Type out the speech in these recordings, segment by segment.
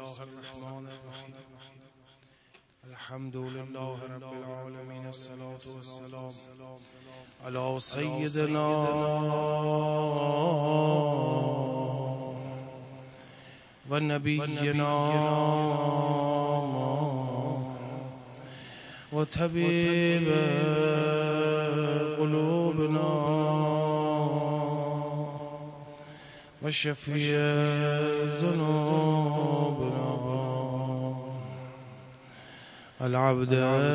الله الرحمن الرحیم الحمد لله رب العالمین الصلاة والسلام علی سیدنا و نبینا و طبیب قلوبنا و شفیع ذنوبنا العبد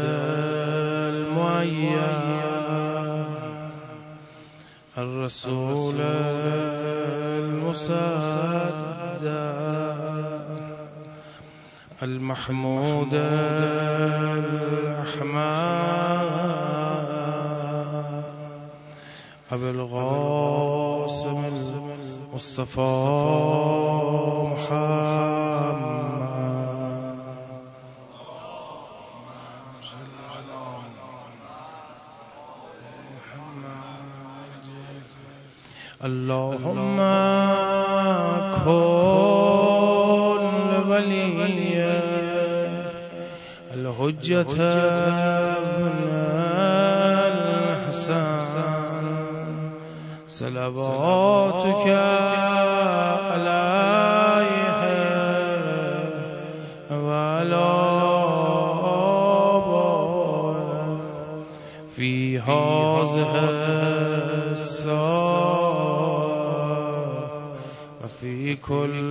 المعین الرسول المصدق المحمود الأحمد أبي القاسم المصطفى محمد اللهم كن ولي الحجة ابن الحسن صلواتك عليه وعلى آبائه في هذه الساعة وفي كل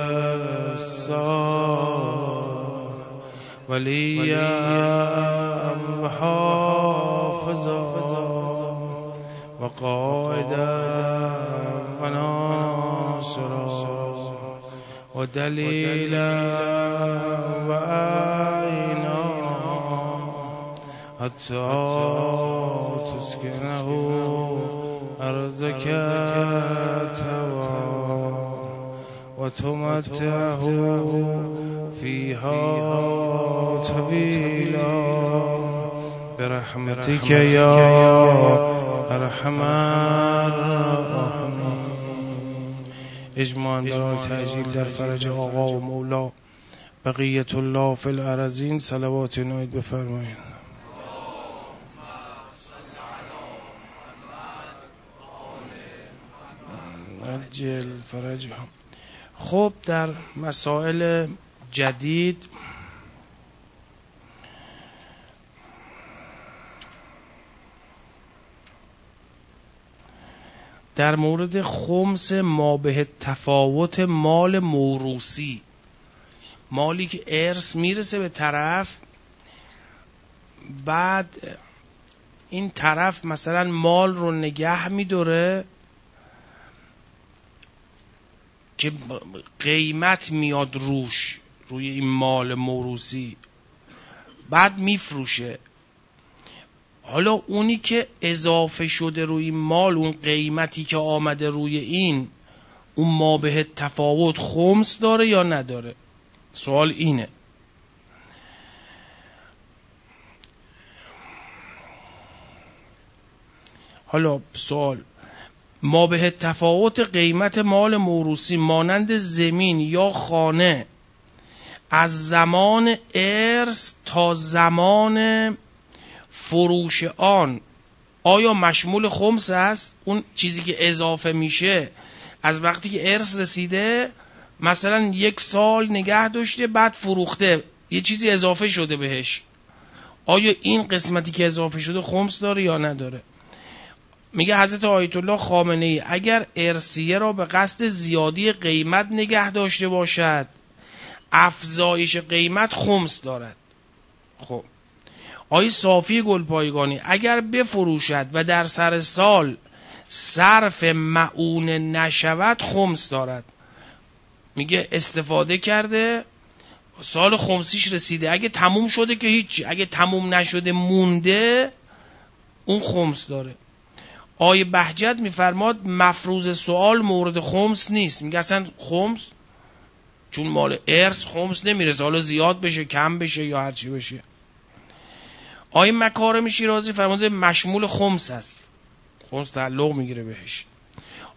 ساعة وليا وحافظا وقائدا وناصرا ودليلا وعينا حتى تسكنه أرضك توا وتمتعه فيها طويلا برحمتك يا ارحم الراحمین. اجماعاً برای تعجیل در فرج آقا و مولا بقیت الله فی الارضین صلوات نایید بفرمایید. عجل فرجهم. خب در مسائل جدید در مورد خمس ما به تفاوت مال موروثی، مالی که ارث میرسه به طرف، بعد این طرف مثلا مال رو نگه میداره که قیمت میاد روی این مال موروثی، بعد میفروشه. حالا اونی که اضافه شده روی این مال، اون قیمتی که آمده روی این، اون ما به تفاوت خمس داره یا نداره؟ سوال اینه. حالا سوال، ما به تفاوت قیمت مال موروثی مانند زمین یا خانه از زمان ارث تا زمان فروش آن آیا مشمول خمس است؟ اون چیزی که اضافه میشه از وقتی که ارث رسیده، مثلا 1 سال نگه داشته بعد فروخته، یه چیزی اضافه شده بهش، آیا این قسمتی که اضافه شده خمس داره یا نداره؟ میگه حضرت آیت الله خامنه‌ای اگر ارثیه را به قصد زیادی قیمت نگه داشته باشد، افزایش قیمت خمس دارد. خب آیه صافی گلپایگانی اگر بفروشد و در سر سال صرف معونه نشود خمس دارد. میگه استفاده کرده، سال خمسیش رسیده، اگه تموم شده که هیچی، اگه تموم نشده مونده اون خمس داره. آیه بهجت میفرماد مفروض سوال مورد خمس نیست. میگه اصلا خمس چون مال ارث خمس نمیرسه، حالا زیاد بشه کم بشه یا هرچی بشه. آیه مکارم شیرازی فرموده مشمول خمس است، خمس تعلق میگیره بهش.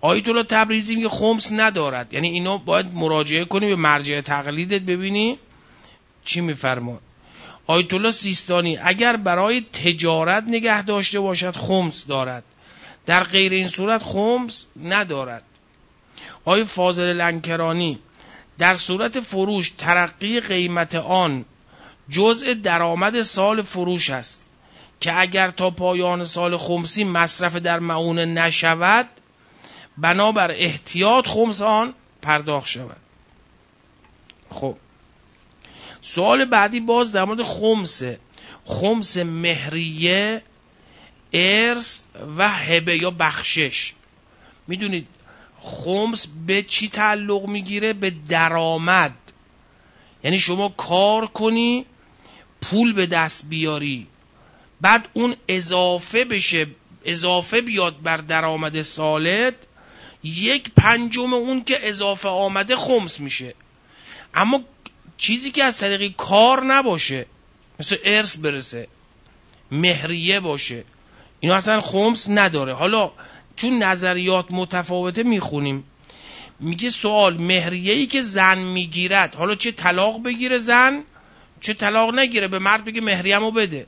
آیت الله تبریزی میگه خمس ندارد. یعنی اینو باید مراجعه کنی به مرجع تقلیدت ببینی چی میفرماد. آیت الله سیستانی اگر برای تجارت نگه داشته باشد خمس دارد، در غیر این صورت خمس ندارد. آیت فاضل لنکرانی در صورت فروش ترقی قیمت آن جزء درآمد سال فروش است که اگر تا پایان سال خمسی مصرف در معونه نشود بنابر احتیاط خمس آن پرداخت شود. خب سوال بعدی باز در مورد خمسه. خمس مهریه، ارث و هبه یا بخشش. میدونید خمس به چی تعلق میگیره؟ به درآمد. یعنی شما کار کنی پول به دست بیاری، بعد اون اضافه بشه، اضافه بیاد بر درآمد سالت، 1/5 اون که اضافه آمده خمس میشه. اما چیزی که از طریق کار نباشه، مثل ارث برسه، مهریه باشه، اینا اصلا خمس نداره. حالا چون نظریات متفاوته میخونیم. میگه سوال مهریه‌ای که زن میگیرد، حالا چه طلاق بگیره زن چه طلاق نگیره، به مرد بگه مهریه‌مو بده،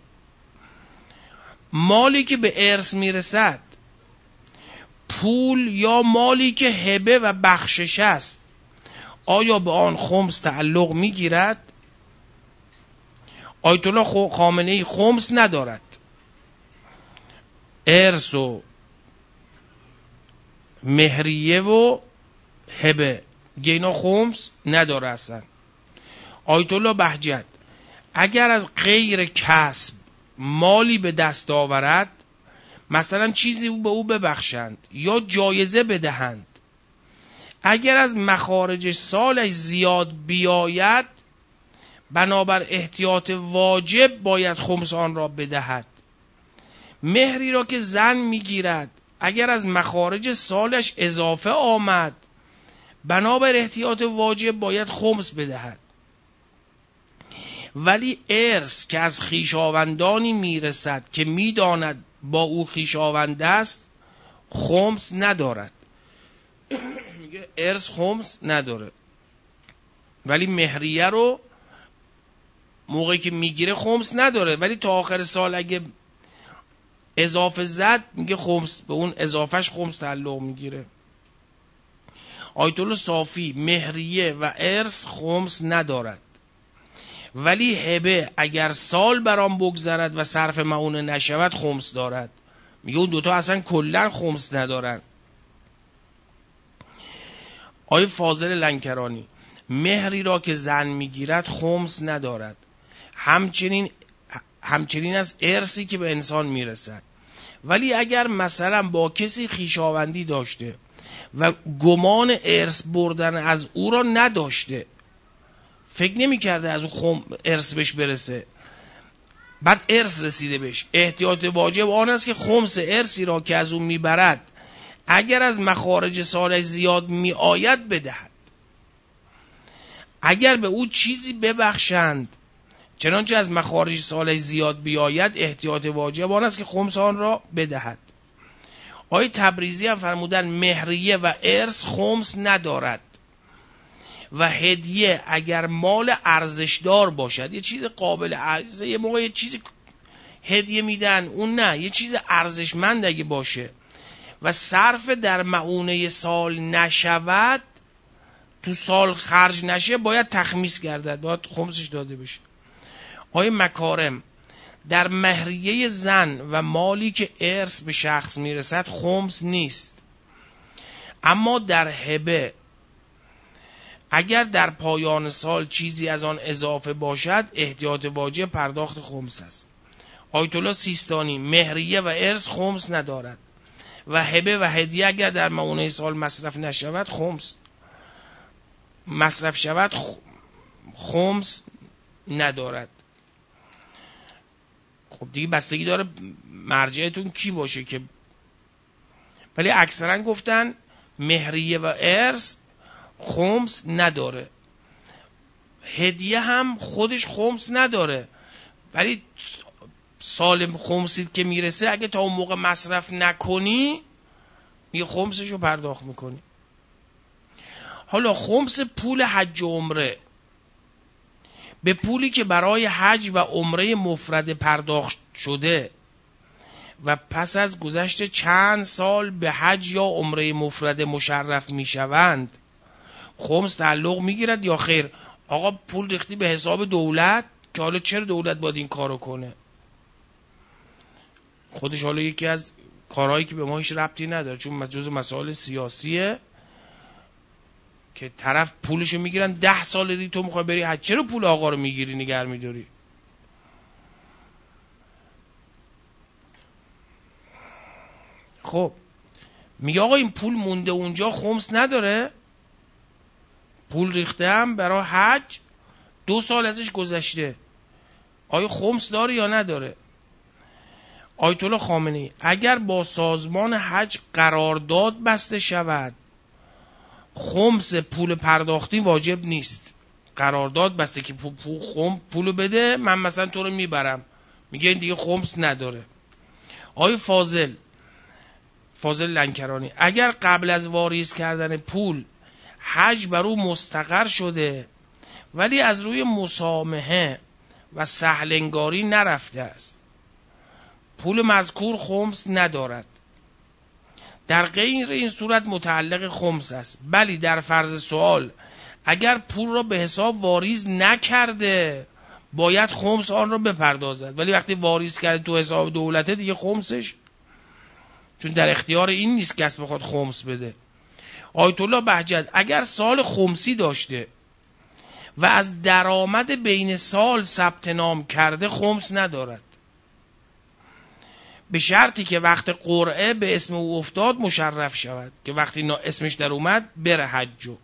مالی که به ارث میرسد، پول یا مالی که هبه و بخشش است، آیا به آن خمس تعلق میگیرد؟ آیت الله خامنه‌ای خمس ندارد. ارث و مهریه و هبه اینا خمس نداره اصلا. آیت الله بهجت اگر از غیر کسب مالی به دست آورد، مثلا چیزی به او ببخشند یا جایزه بدهند، اگر از مخارج سالش زیاد بیاید بنابر احتیاط واجب باید خمس آن را بدهد. مهری را که زن میگیرد اگر از مخارج سالش اضافه آمد بنابر احتیاط واجب باید خمس بدهد. ولی ارث که از خویشاوندانی میرسد که میداند با او خویشاوند است خمس ندارد. میگه ارث خمس نداره، ولی مهریه رو موقعی که میگیره خمس نداره، ولی تا آخر سال اگه اضافه زد میگه خمس، به اون اضافهش خمس تعلق میگیره. آیت الله صافی مهریه و ارث خمس ندارد، ولی هبه اگر سال برام بگذرد و صرف معونه نشود خمس دارد. میگه اون دوتا اصلا کلن خمس ندارن. آیه فاضل لنکرانی مهری را که زن میگیرد خمس ندارد، همچنین از ارثی که به انسان میرسد. ولی اگر مثلا با کسی خویشاوندی داشته و گمان ارث بردن از او را نداشته، فکر نمی کرده از اون ارث بهش برسه، بعد ارث رسیده بهش، احتیاط واجب آن است که خمس ارثی را که از اون میبرد اگر از مخارج سالش زیاد می آید بدهد. اگر به او چیزی ببخشند چنانچه از مخارج سالش زیاد بیاید احتیاط واجب آن است که خمس آن را بدهد. آیه تبریزی هم فرمودن مهریه و ارث خمس ندارد و هدیه اگر مال ارزشدار باشد، یه چیز قابل عرضه، یه موقع یه چیز هدیه میدن اون نه، یه چیز ارزشمند اگه باشه و صرف در معونه سال نشود، تو سال خرج نشه، باید تخمیس گردد، باید خمسش داده بشه. آیه مکارم در مهریه زن و مالی که ارث به شخص میرسد خمس نیست، اما در هبه اگر در پایان سال چیزی از آن اضافه باشد احتیاط واجب پرداخت خمس است. آیت الله سیستانی مهریه و ارث خمس ندارد و هبه و هدیه اگر در معونه سال مصرف نشود مصرف شود خمس ندارد. خب دیگه بستگی داره مرجعتون کی باشه که، ولی اکثرا گفتن مهریه و ارث خمس نداره، هدیه هم خودش خمس نداره، ولی سال خمسید که میرسه اگه تا اون موقع مصرف نکنی میگه خمسشو پرداخت میکنی. حالا خمس پول حج و عمره به پولی که برای حج و عمره مفرد پرداخت شده و پس از گذشت چند سال به حج یا عمره مفرد مشرف میشوند خمس تعلق میگیرد یا خیر؟ آقا پول ریختی به حساب دولت که حالا چرا دولت باید این کارو کنه؟ خودش حالا یکی از کارهایی که به ما هیچ ربطی نداره، چون جزء مسائل سیاسیه که طرف پولشو میگیرن 10 سال دیگه تو میخوای بری حج، چرا پول آقا رو میگیری نگه میداری؟ خب میگه آقا این پول مونده اونجا خمس نداره، پول ریخته هم برای حج 2 سال ازش گذشته، آیا خمس داره یا نداره؟ آیت الله خامنه‌ای اگر با سازمان حج قرارداد بسته شود خمس پول پرداختی واجب نیست. قرارداد بسته که پولو بده، من مثلا تو رو میبرم، میگه این دیگه خمس نداره. آقای فاضل لنکرانی اگر قبل از واریز کردن پول حج بر او مستقر شده ولی از روی مسامحه و سهلنگاری نرفته است، پول مذکور خمس ندارد. در غیر این صورت متعلق خمس است. بلی در فرض سوال اگر پول را به حساب واریز نکرده باید خمس آن را بپردازد، ولی وقتی واریز کرده تو حساب دولته دیگه خمسش، چون در اختیار این نیست کس بخواد خمس بده. آیت الله بهجت اگر سال خمسی داشته و از درآمد بین سال ثبت نام کرده خمس ندارد، به شرطی که وقت قرعه به اسم او افتاد مشرف شود، که وقتی اسمش در اومد بره حجو،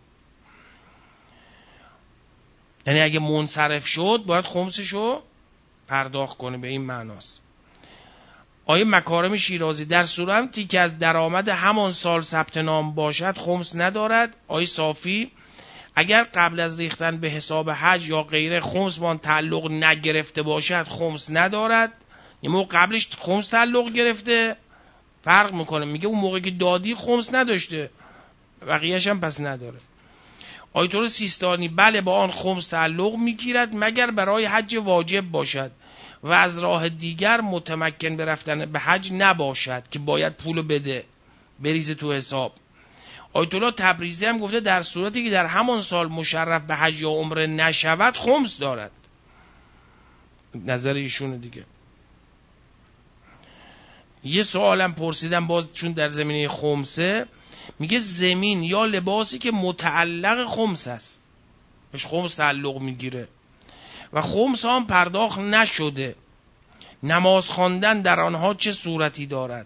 یعنی اگه منصرف شد باید خمسشو پرداخت کنه، به این معناست. آیه مکارم شیرازی در صورتی که از درآمد همان سال ثبت نام باشد خمس ندارد. آیه صافی اگر قبل از ریختن به حساب حج یا غیره خمس با آن تعلق نگرفته باشد خمس ندارد. یه موقع قبلش خمس تعلق گرفته فرق میکنه، میگه اون موقع که دادی خمس نداشته، بقیه‌اش هم پس نداره. آیت الله سیستانی بله با آن خمس تعلق میگیرد مگر برای حج واجب باشد و از راه دیگر متمکن به رفتن به حج نباشد که باید پولو بده بریزه تو حساب. آیت الله تبریزی هم گفته در صورتی که در همان سال مشرف به حج یا عمره نشود خمس دارد. نظر ایشونه دیگه. یه سوالم پرسیدم باز چون در زمینه خمسه، میگه زمین یا لباسی که متعلق خمس است بهش خمس تعلق میگیره و خمس هم پرداخت نشده، نماز خواندن در آنها چه صورتی دارد؟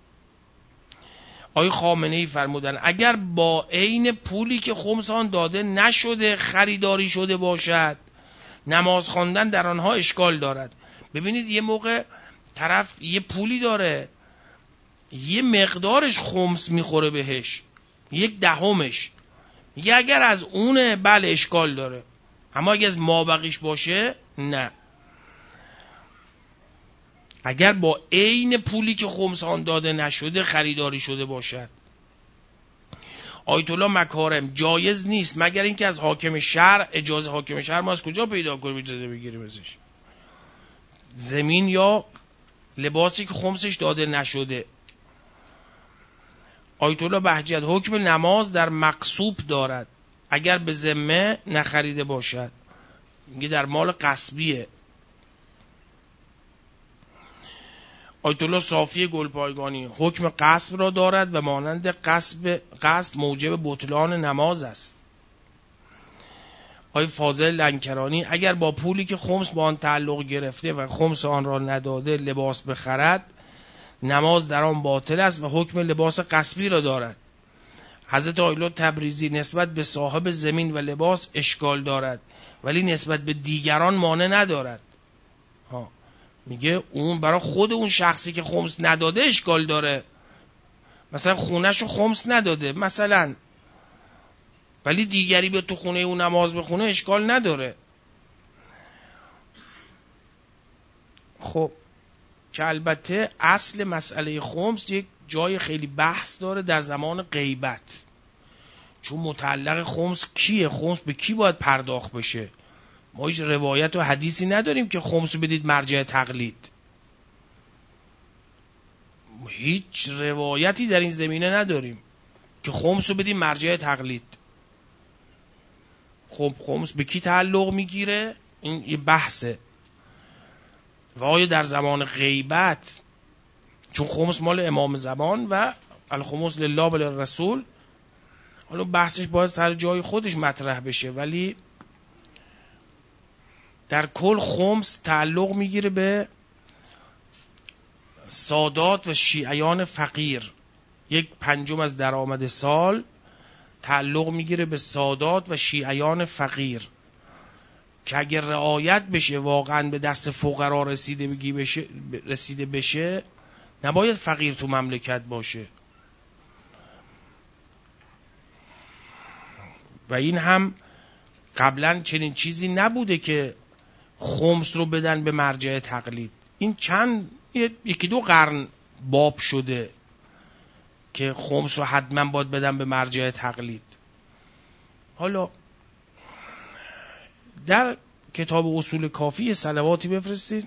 آقای خامنه‌ای فرمودن اگر با عین پولی که خمس آن داده نشده خریداری شده باشد نماز خواندن در آنها اشکال دارد. ببینید یه موقع طرف یه پولی داره یه مقدارش خمس میخوره بهش 1/10، میگه اگر از اونه بله اشکال داره، اما اگر از مابقیش باشه نه. اگر با عین پولی که خمس آن داده نشده خریداری شده باشد. آیت الله مکارم جایز نیست مگر اینکه از حاکم شهر اجازه، حاکم شهر ما از کجا پیدا کنیم اجازه بگیریم ازش؟ زمین یا لباسی که خمسش داده نشده. آیت الله بهجت حکم نماز در مغصوب دارد اگر به ذمه نخریده باشد، میگه در مال غصبیه. آیت الله صافی گلپایگانی حکم غصب را دارد و مانند غصب موجب بطلان نماز است. آیت فاضل لنکرانی اگر با پولی که خمس با آن تعلق گرفته و خمس آن را نداده لباس بخرد نماز در آن باطل است و حکم لباس غصبی را دارد. حضرت آیت الله تبریزی نسبت به صاحب زمین و لباس اشکال دارد ولی نسبت به دیگران مانع ندارد. میگه اون برای خود اون شخصی که خمس نداده اشکال داره، مثلا خونهشو خمس نداده مثلا، ولی دیگری به تو خونه اون نماز بخونه اشکال نداره. خب که البته اصل مسئله خمس یک جای خیلی بحث داره در زمان غیبت، چون متعلق خمس کیه، خمس به کی باید پرداخت بشه. ما هیچ روایت و حدیثی نداریم که خمس بدید مرجع تقلید، هیچ روایتی در این زمینه نداریم که خمس رو بدید مرجع تقلید. خب خمس به کی تعلق میگیره؟ این یه بحثه. و آیا در زمان غیبت، چون خمس مال امام زمان و الخمس لله و للرسول، حالا بحثش باید سر جای خودش مطرح بشه، ولی در کل خمس تعلق میگیره به سادات و شیعیان فقیر. 1/5 از درآمد سال تعلق میگیره به سادات و شیعیان فقیر که اگر رعایت بشه واقعا به دست فقرا رسیده بشه نباید فقیر تو مملکت باشه. و این هم قبلا چنین چیزی نبوده که خمس رو بدن به مرجع تقلید. این یکی دو قرن باب شده که خمس رو حتما باید بدن به مرجع تقلید. حالا در کتاب اصول کافی صلواتی بفرستید.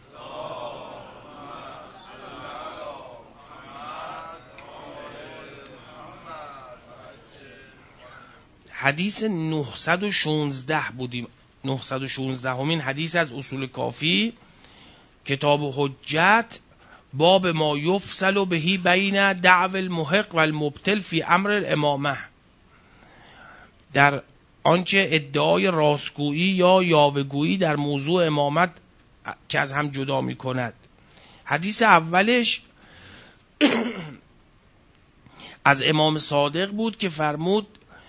حدیث 916 بودیم، 916 همین حدیث از اصول کافی، کتاب حجت، باب ما یفصل بهی بین دعو المحق و المبطل فی امر الامامه، در آنچه ادعای راستگویی یا یاوه‌گویی در موضوع امامت که از هم جدا می کند. حدیث اولش از امام صادق بود که فرمود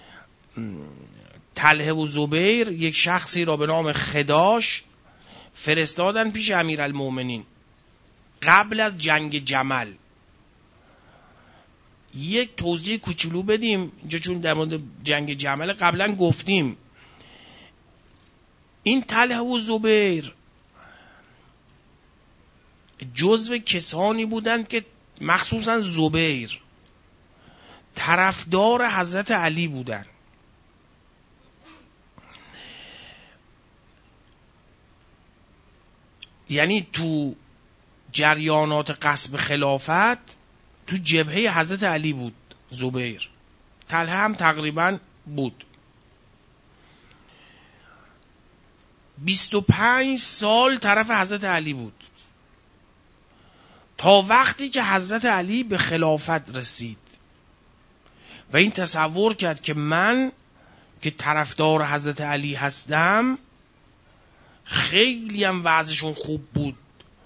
طلحه و زبیر یک شخصی را به نام خداش فرستادن پیش امیرالمومنین قبل از جنگ جمل. یک توضیح کوچولو بدیم اینجا چون در مورد جنگ جمل قبلا گفتیم. این طلحه و زبیر جزو کسانی بودند که مخصوصا زبیر طرفدار حضرت علی بودند. یعنی تو جریانات غصب خلافت تو جبهه حضرت علی بود زبیر. طلحه هم تقریبا بود. 25 سال طرف حضرت علی بود تا وقتی که حضرت علی به خلافت رسید و این تصور کرد که من که طرفدار حضرت علی هستم، خیلی هم وضعشون خوب بود،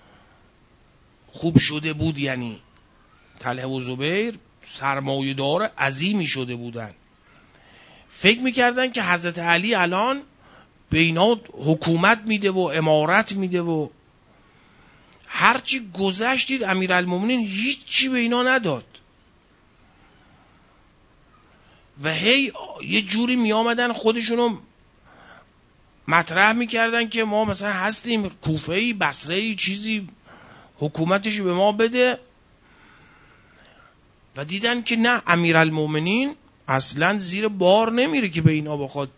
خوب شده بود، یعنی طلحه و زبیر سرمایه‌دار عظیمی شده بودن. فکر میکردن که حضرت علی الان به اینا حکومت میده و امارت میده و هرچی گذشتید امیرالمومنین هیچی به اینا نداد و هی یه جوری میامدن خودشونو مطرح میکردن که ما مثلا هستیم کوفه‌ای، بصره‌ای، چیزی حکومتش به ما بده و دیدن که نه، امیرالمومنین اصلا زیر بار نمیره که به اینا بخواد.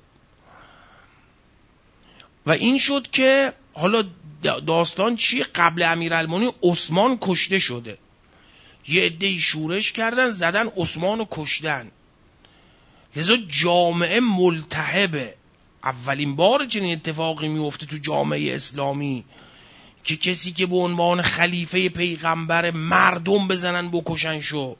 و این شد که حالا داستان چیه؟ قبل امیرالمومنین عثمان کشته شده، یه عده‌ای شورش کردن زدن عثمانو کشتن، لذا جامعه ملتهبه. اولین بار چنین اتفاقی میفته تو جامعه اسلامی که کسی که به عنوان خلیفه پیغمبر مردم بزنن بکشن شو.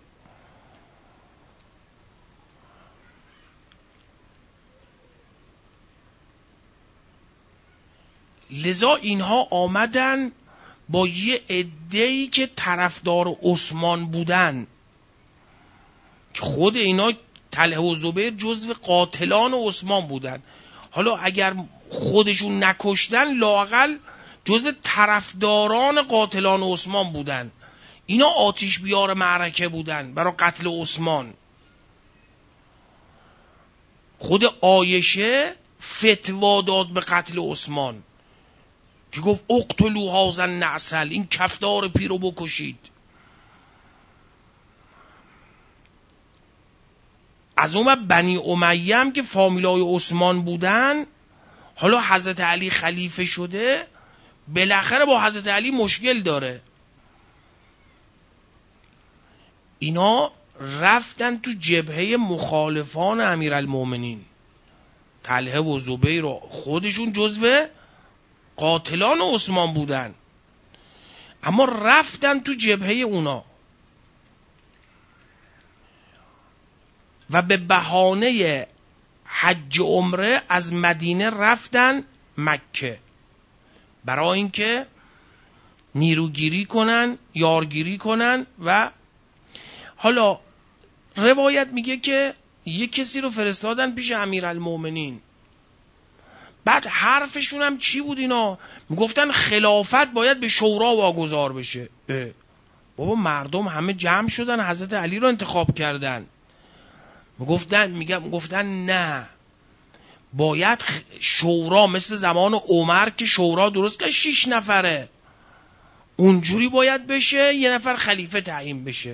لذا اینها آمدن با یه عده‌ای که طرفدار عثمان بودن که خود اینا طلحه و زبیر جزو قاتلان عثمان بودن. حالا اگر خودشون نکشتن لااقل جزو طرفداران قاتلان عثمان بودن. اینا آتش بیار معرکه بودن برای قتل عثمان. خود عایشه فتوا داد به قتل عثمان که گفت اقتلوا هذا النعسل، این کفدار پیرو بکشید. از اون بنی امیه هم که فامیلای عثمان بودن، حالا حضرت علی خلیفه شده، بالاخره با حضرت علی مشکل داره. اینا رفتن تو جبهه مخالفان امیرالمومنین. طلحه و زبیر و خودشون جزو قاتلان عثمان بودن، اما رفتن تو جبهه اونا و به بهانه حج عمره از مدینه رفتن مکه برای اینکه نیروگیری کنن، یارگیری کنن. و حالا روایت میگه که یک کسی رو فرستادن پیش امیرالمومنین. بعد حرفشون هم چی بود اینا؟ میگفتن خلافت باید به شورا واگذار بشه. بابا مردم همه جمع شدن حضرت علی رو انتخاب کردن. میگفتن نه، باید شورا مثل زمان عمر که شورا درست که 6 نفره اونجوری باید بشه، 1 نفر خلیفه تعیین بشه.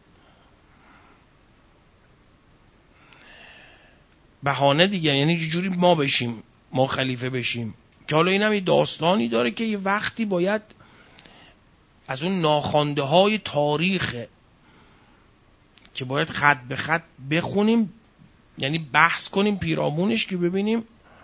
بهانه دیگه، یعنی جوری ما بشیم، ما خلیفه بشیم. که حالا اینم یه داستانی داره که یه وقتی باید از اون ناخوانده های تاریخه که باید خط به خط بخونیم، یعنی بحث کنیم پیرامونش که ببینیم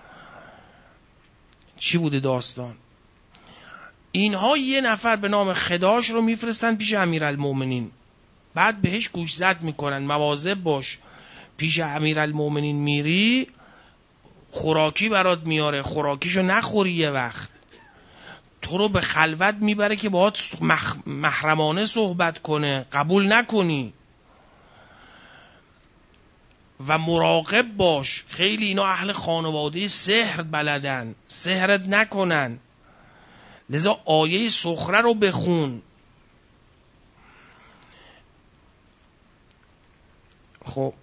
چی بوده داستان. اینها 1 نفر به نام خداش رو میفرستن پیش امیرالمومنین. بعد بهش گوشزد میکنن مواظب باش، پیش امیرالمومنین میری خوراکی برات میاره، خوراکیشو نخوری، یه وقت تو رو به خلوت میبره که باهات محرمانه صحبت کنه، قبول نکنی. و مراقب باش، خیلی اینا اهل خانواده سحر بلدن، سحرت نکنن، لذا آیه سخره رو بخون. خب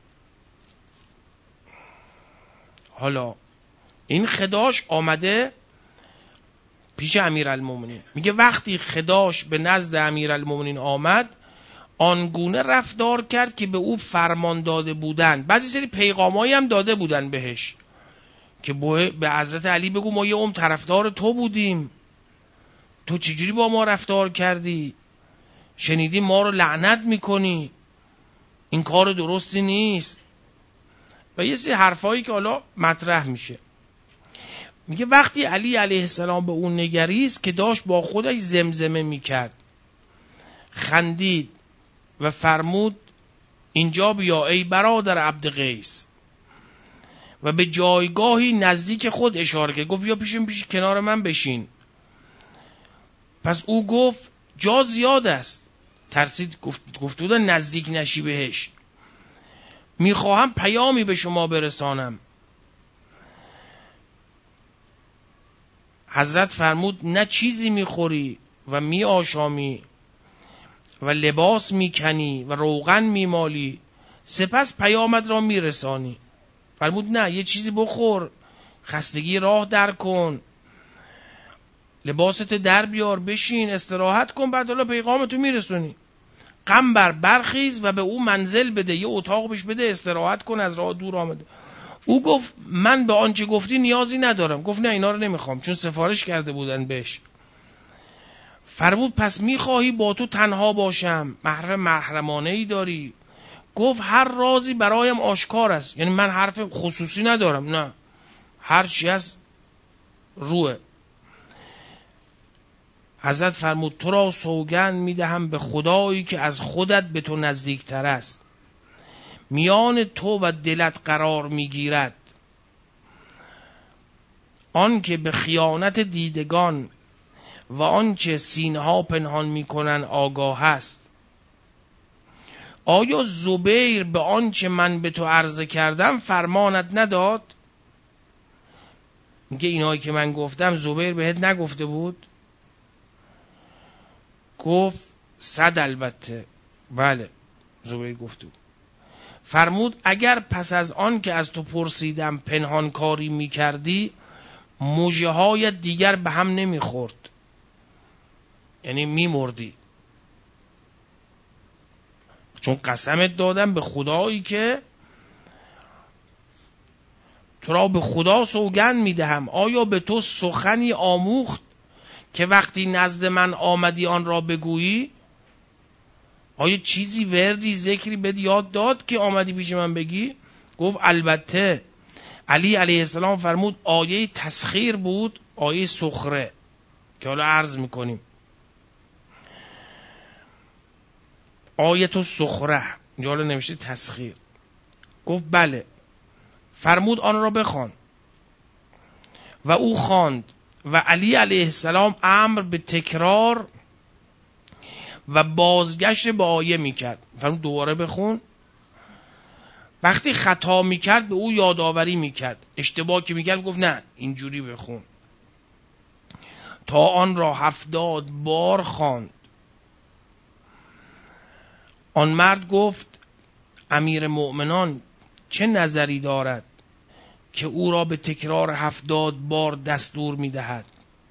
حالا این خداش آمده پیش امیرالمومنین. میگه وقتی خداش به نزد امیرالمومنین آمد، آنگونه رفتار کرد که به او فرمان داده بودند. بعضی سری پیغامایی هم داده بودن بهش که به حضرت علی بگو ما یه عمر طرفدار تو بودیم، تو چجوری با ما رفتار کردی، شنیدی ما رو لعنت میکنی، این کار درستی نیست. و یه سری حرفایی که حالا مطرح میشه. میگه وقتی علی علیه السلام به اون نگریست که داشت با خودش زمزمه میکرد، خندید و فرمود اینجا بیا ای برادر عبد قیس، و به جایگاهی نزدیک خود اشاره کرد. گفت بیا پیش کنار من بشین. پس او گفت جا زیاد است. ترسید، گفت نزدیک نشی بهش. میخواهم پیامی به شما برسانم. حضرت فرمود نه چیزی میخوری و میآشامی و لباس میکنی و روغن میمالی، سپس پیامت را میرسانی. فرمود نه، یه چیزی بخور، خستگی راه در کن، لباست در بیار، بشین استراحت کن، بعد حالا پیغامتو میرسونی. غم برخیز و به او منزل بده، یه اتاق بهش بده، استراحت کن، از راه دور آمده. او گفت من به آنچه گفتی نیازی ندارم. گفت نه اینا رو نمیخوام، چون سفارش کرده بودن بهش. فرمود پس میخواهی با تو تنها باشم؟ محرمانه ای داری؟ گفت هر رازی برایم آشکار است، یعنی من حرف خصوصی ندارم، نه هر چی هست روه. حضرت فرمود تو را سوگند میدهم به خدایی که از خودت به تو نزدیکتر است، میان تو و دلت قرار میگیرد، آن که به خیانت دیدگان و آنچه سینه‌ها پنهان میکنن آگاه است. آیا زبیر به آنچه من به تو عرضه کردم فرمانت نداد؟ میگه اینایی که من گفتم زبیر بهت نگفته بود؟ گفت 100 البته. بله زبیر گفته بود. فرمود اگر پس از آن که از تو پرسیدم پنهان کاری میکردی، موجه های دیگر به هم نمیخورد، یعنی میمردی، چون قسمت دادم به خدایی که تو را به خدا سوگند میدهم آیا به تو سخنی آموخت که وقتی نزد من آمدی آن را بگویی؟ آیا چیزی وردی ذکری بهت یاد داد که آمدی پیش من بگی؟ گفت البته. علی علیه السلام فرمود آیه تسخیر بود، آیه سخره که حالا عرض میکنیم. آیه السخره اینجا حالا نوشته تسخیر. گفت بله. فرمود آن را بخوان و او خواند و علی علیه السلام امر به تکرار و بازگشت به آیه میکرد. فرمود دوباره بخون. وقتی خطا میکرد به او یادآوری میکرد، اشتباه که میکرد گفت نه اینجوری بخون. تا آن را 70 بار خواند. آن مرد گفت امیر مؤمنان چه نظری دارد که او را به تکرار 70 بار دستور میدهد؟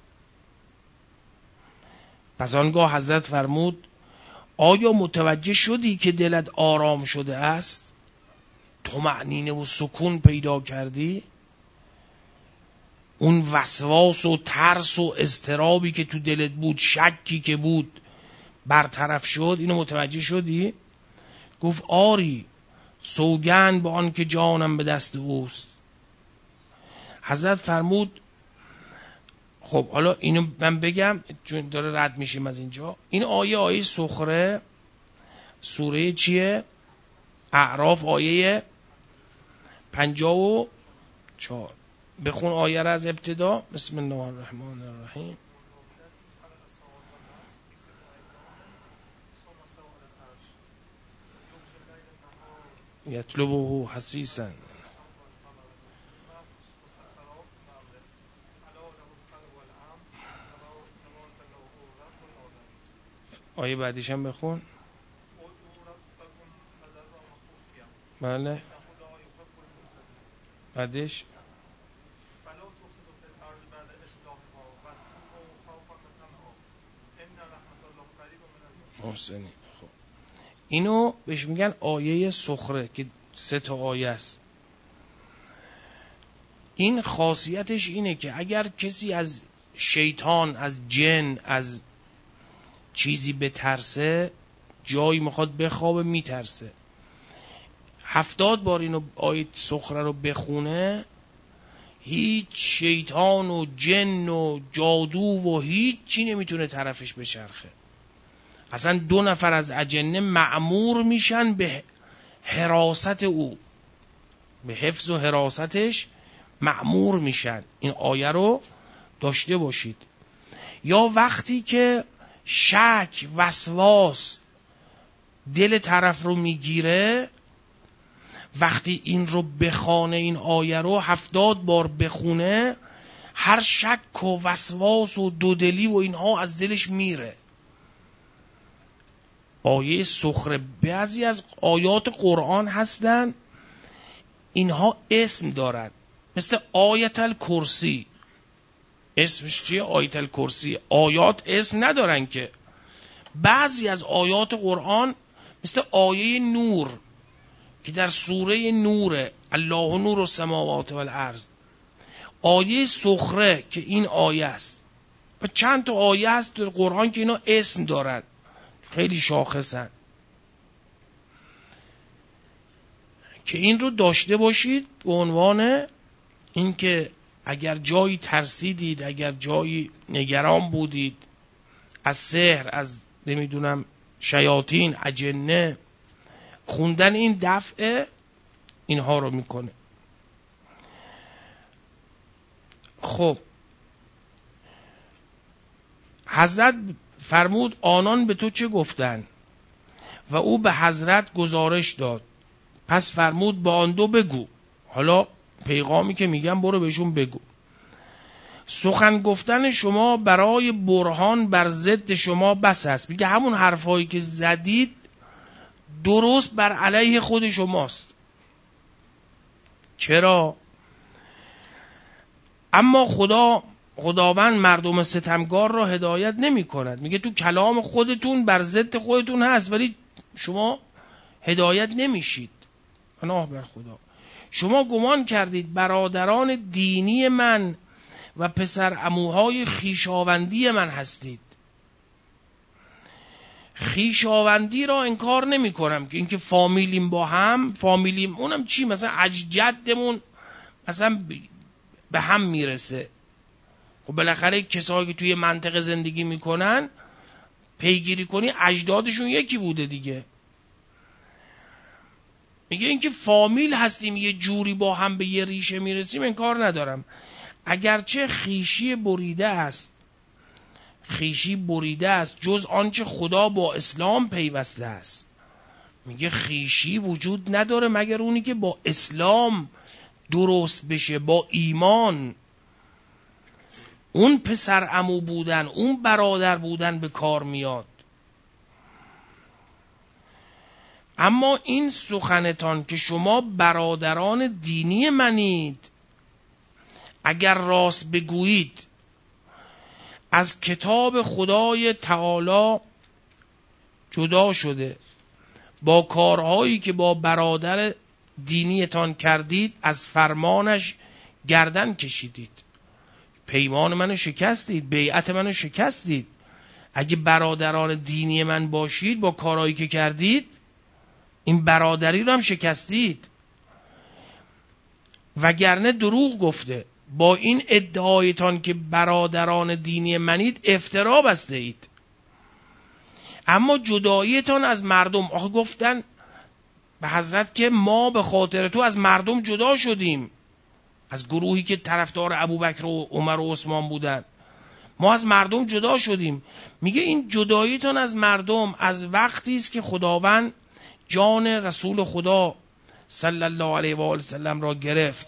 پس آنگاه حضرت فرمود آیا متوجه شدی که دلت آرام شده است؟ طمأنینه و سکون پیدا کردی؟ اون وسواس و ترس و اضطرابی که تو دلت بود، شکی که بود، برطرف شد؟ اینو متوجه شدی؟ گفت آری، سوگند به آن که جانم به دست اوست. حضرت فرمود خب حالا اینو من بگم چون داره رد میشیم از اینجا. این آیه سخره سوره چیه؟ اعراف آیه 54. بخون آیه را از ابتدا. بسم الله الرحمن الرحیم. یطلبه حثیثا. آیه بعدیش هم بخون. بله بعدش محسنی. خب اینو بهش میگن آیه سخره که 3 تا آیه است. این خاصیتش اینه که اگر کسی از شیطان، از جن، از چیزی بترسه، جایی میخواد بخوابه میترسه، 70 بار اینو آیه سخره رو بخونه، هیچ شیطان و جن و جادو و هیچ چی نمیتونه طرفش بچرخه. اصلا 2 نفر از اجنه مأمور میشن به حراست او، به حفظ و حراستش مأمور میشن. این آیه رو داشته باشید. یا وقتی که شک، وسواس دل طرف رو میگیره، وقتی این رو بخونه، این آیه رو 70 بار بخونه، هر شک و وسواس و دودلی و اینها از دلش میره. آیه سخره بعضی از آیات قرآن هستن اینها اسم دارن، مثل آیت الکرسی. اسمش چیه؟ آیت الکرسی. آیات اسم ندارن که. بعضی از آیات قرآن مثل آیه نور که در سوره نوره، الله نور السماوات والارض. آیه سخره که این آیه است. و چند تا آیه هست در قرآن که اینا اسم دارن، خیلی شاخصن، که این رو داشته باشید به عنوان این که اگر جایی ترسیدید، اگر جایی نگران بودید از سحر، از نمیدونم شیاطین، اجنه، خوندن این دفع اینها رو میکنه. خب حضرت فرمود آنان به تو چه گفتن؟ و او به حضرت گزارش داد. پس فرمود با آن 2 بگو. حالا پیغامی که میگم برو بهشون بگو. سخن گفتن شما برای برهان بر ضد شما بس است. میگه همون حرفایی که زدید درست بر علیه خود شماست. چرا؟ اما خداوند مردم ستمگار را هدایت نمی کند. میگه تو کلام خودتون بر ضد خودتون هست ولی شما هدایت نمیشید. پناه بر خدا. شما گمان کردید برادران دینی من و پسر عموهای خویشاوندی من هستید. خویشاوندی را انکار نمی کنم که اینکه فامیلیم با هم، فامیلیم اونم چی، مثلا اجدادمون مثلا به هم میرسه. خب بالاخره کسایی که توی منطقه زندگی میکنن پیگیری کنی اجدادشون یکی بوده دیگه. میگه اینکه فامیل هستیم یه جوری با هم به یه ریشه میرسیم انکار ندارم، اگرچه خویشی بریده است، خویشی بریده است جز آنچه خدا با اسلام پیوسته است. میگه خویشی وجود نداره مگر اونی که با اسلام درست بشه، با ایمان. اون پسر عمو بودن، اون برادر بودن به کار میاد. اما این سخنتان که شما برادران دینی منید، اگر راست بگویید از کتاب خدای تعالی جدا شده، با کارهایی که با برادر دینیتان کردید از فرمانش گردن کشیدید، پیمان منو شکستید، بیعت منو شکستید. اگه برادران دینی من باشید با کارهایی که کردید این برادری رو هم شکستید. وگرنه دروغ گفته، با این ادعایتان که برادران دینی منید افترا بسته اید. اما جداییتان از مردم، آخه گفتن به حضرت که ما به خاطر تو از مردم جدا شدیم، از گروهی که طرفدار ابوبکر و عمر و عثمان بودن، ما از مردم جدا شدیم. میگه این جداییتان از مردم از وقتی است که خداوند جان رسول خدا صلی الله علیه و آله وسلم را گرفت.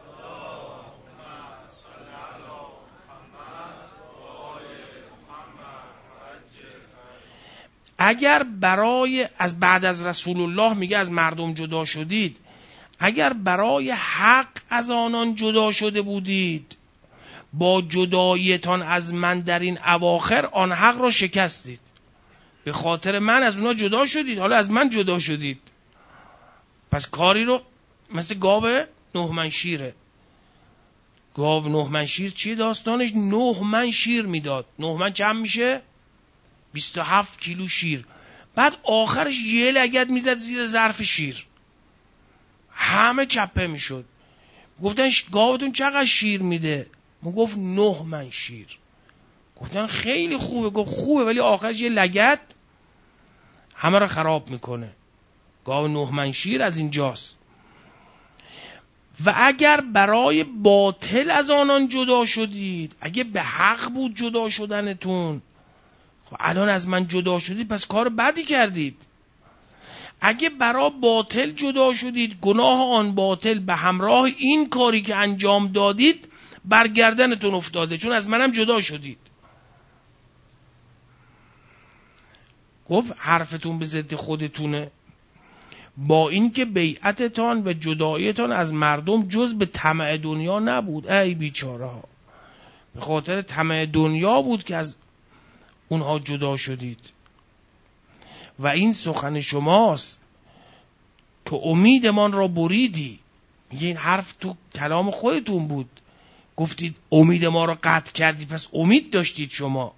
اگر برای از بعد از رسول الله میگه از مردم جدا شدید، اگر برای حق از آنان جدا شده بودید، با جداییتان از من در این اواخر آن حق را شکستید. به خاطر من از اونا جدا شدید، حالا از من جدا شدید. پس کاری رو مثل گاو 9 من شیره. گاو 9 من شیر چیه داستانش؟ 9 من شیر میداد. 9 من چند میشه؟ 27 کیلو شیر. بعد آخرش یه لگد میزد زیر ظرف شیر، همه چپه میشد. گفتن گاوتون چقدر شیر میده؟ ما گفت 9 من شیر. گفتن خیلی خوبه. گفت خوبه ولی آخرش یه لگد همه رو خراب میکنه. گاو 9 من شیر از اینجاست. و اگر برای باطل از آنان جدا شدید، اگه به حق بود جدا شدنتون، خب الان از من جدا شدید پس کار بدی کردید. اگه برای باطل جدا شدید، گناه آن باطل به همراه این کاری که انجام دادید برگردنتون افتاده، چون از منم جدا شدید. گفت حرفتون به ضد خودتونه. با اینکه بیعتتان و جداییتان از مردم جز به طمع دنیا نبود. ای بیچاره ها، به خاطر طمع دنیا بود که از اونها جدا شدید. و این سخن شماست، تو امیدمان را بریدی. میگه این حرف تو کلام خودتون بود، گفتید امید ما را قطع کردی، پس امید داشتید شما.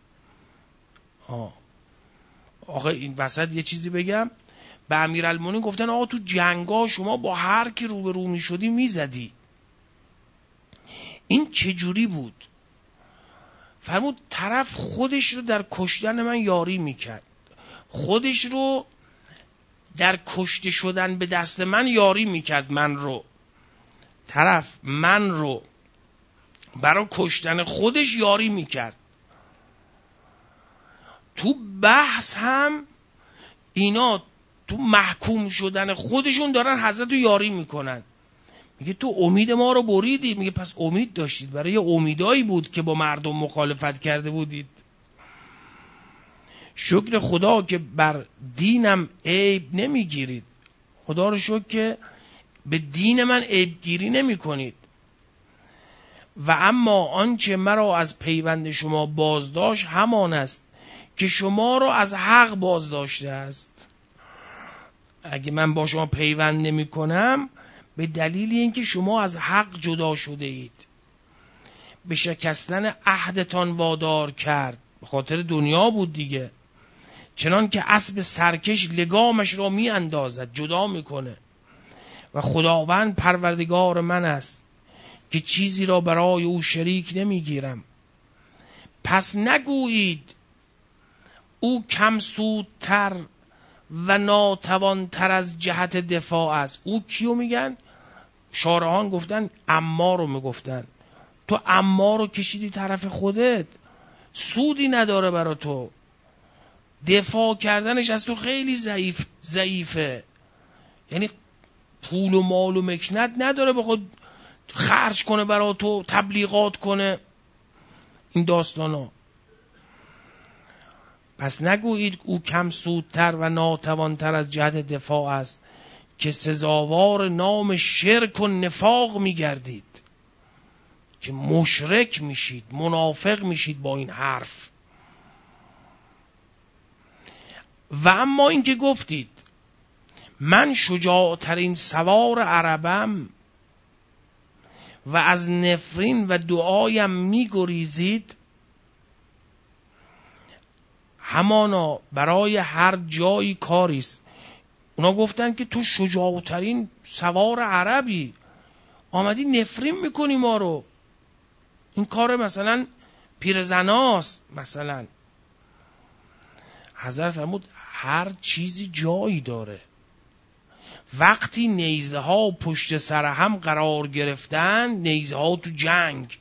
آقا این وسط یه چیزی بگم. به امیرالمومنین گفتن آقا تو جنگا شما با هر کی روبرو میشدی میزدی. این چجوری بود؟ فرمود طرف خودش رو در کشتن من یاری میکرد، خودش رو در کشته شدن به دست من یاری میکرد. من رو طرف من رو برای کشتن خودش یاری میکرد. تو بحث هم اینا تو محکوم شدن خودشون دارن حضرت رو یاری میکنن. میگه تو امید ما رو بریدی. میگه پس امید داشتید، برای امیدایی بود که با مردم مخالفت کرده بودید. شکر خدا که بر دینم عیب نمیگیرید. خدا رو شکر که به دین من عیب گیری نمی کنید. و اما آنچه مرا از پیوند شما بازداشت همان است که شما را از حق بازداشته است. اگه من با شما پیوند نمی کنم به دلیل اینکه شما از حق جدا شده اید. به شکستن عهدتان وادار کرد، به خاطر دنیا بود دیگه. چنان که اسب سرکش لگامش را می اندازد، جدا میکنه. و خداوند پروردگار من است که چیزی را برای او شریک نمیگیرم. پس نگویید او کم سودتر و ناتوانتر از جهت دفاع است. او کیو میگن؟ شارعان گفتن عمار رو میگفتن. تو عمار رو کشیدی طرف خودت، سودی نداره برا تو، دفاع کردنش از تو خیلی ضعیفه. یعنی پول و مال و مکنت نداره بخواد خرج کنه برا تو، تبلیغات کنه. این داستانا. پس نگویید او کم سودتر و ناتوانتر از جهت دفاع است که سزاوار نام شرک و نفاق میگردید، که مشرک میشید، منافق میشید با این حرف. و اما این که گفتید من شجاعترین سوار عربم و از نفرین و دعایم میگریزید، همانا برای هر جایی کاریست. اونا گفتن که تو شجاعترین سوار عربی، آمدی نفرین میکنی ما رو. این کار مثلا پیرزناست. مثلا حضرت فرمود هر چیزی جایی داره. وقتی نیزه ها پشت سر هم قرار گرفتن، نیزه ها تو جنگ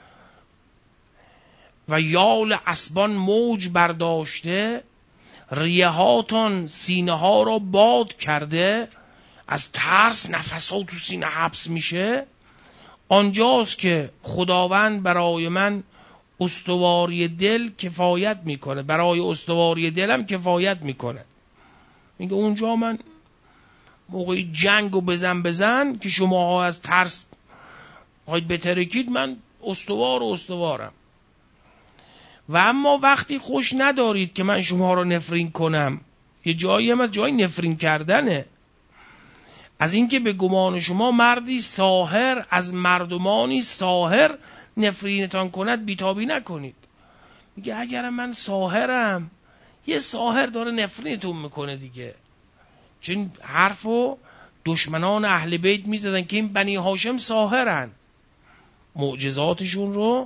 و یال اسبان موج برداشته، ریه هاتان سینه ها را باد کرده، از ترس نفس ها تو سینه حبس میشه، آنجاست که خداوند برای من استواری دل کفایت میکنه، برای استواری دلم کفایت میکنه. میگه اونجا من موقعی جنگ و بزن که شماها از ترس خواهید بترکید، من استوارم. و اما وقتی خوش ندارید که من شما رو نفرین کنم، یه جایی هم از جای نفرین کردنه، از اینکه به گمان شما مردی ساحر از مردمانی ساحر نفرینتان کند بیتابی نکنید. میگه اگر من ساحرم، یه ساحر داره نفرینتون میکنه دیگه. چون حرفو دشمنان اهل بیت میزدن که این بنی هاشم ساحرن، معجزاتشون رو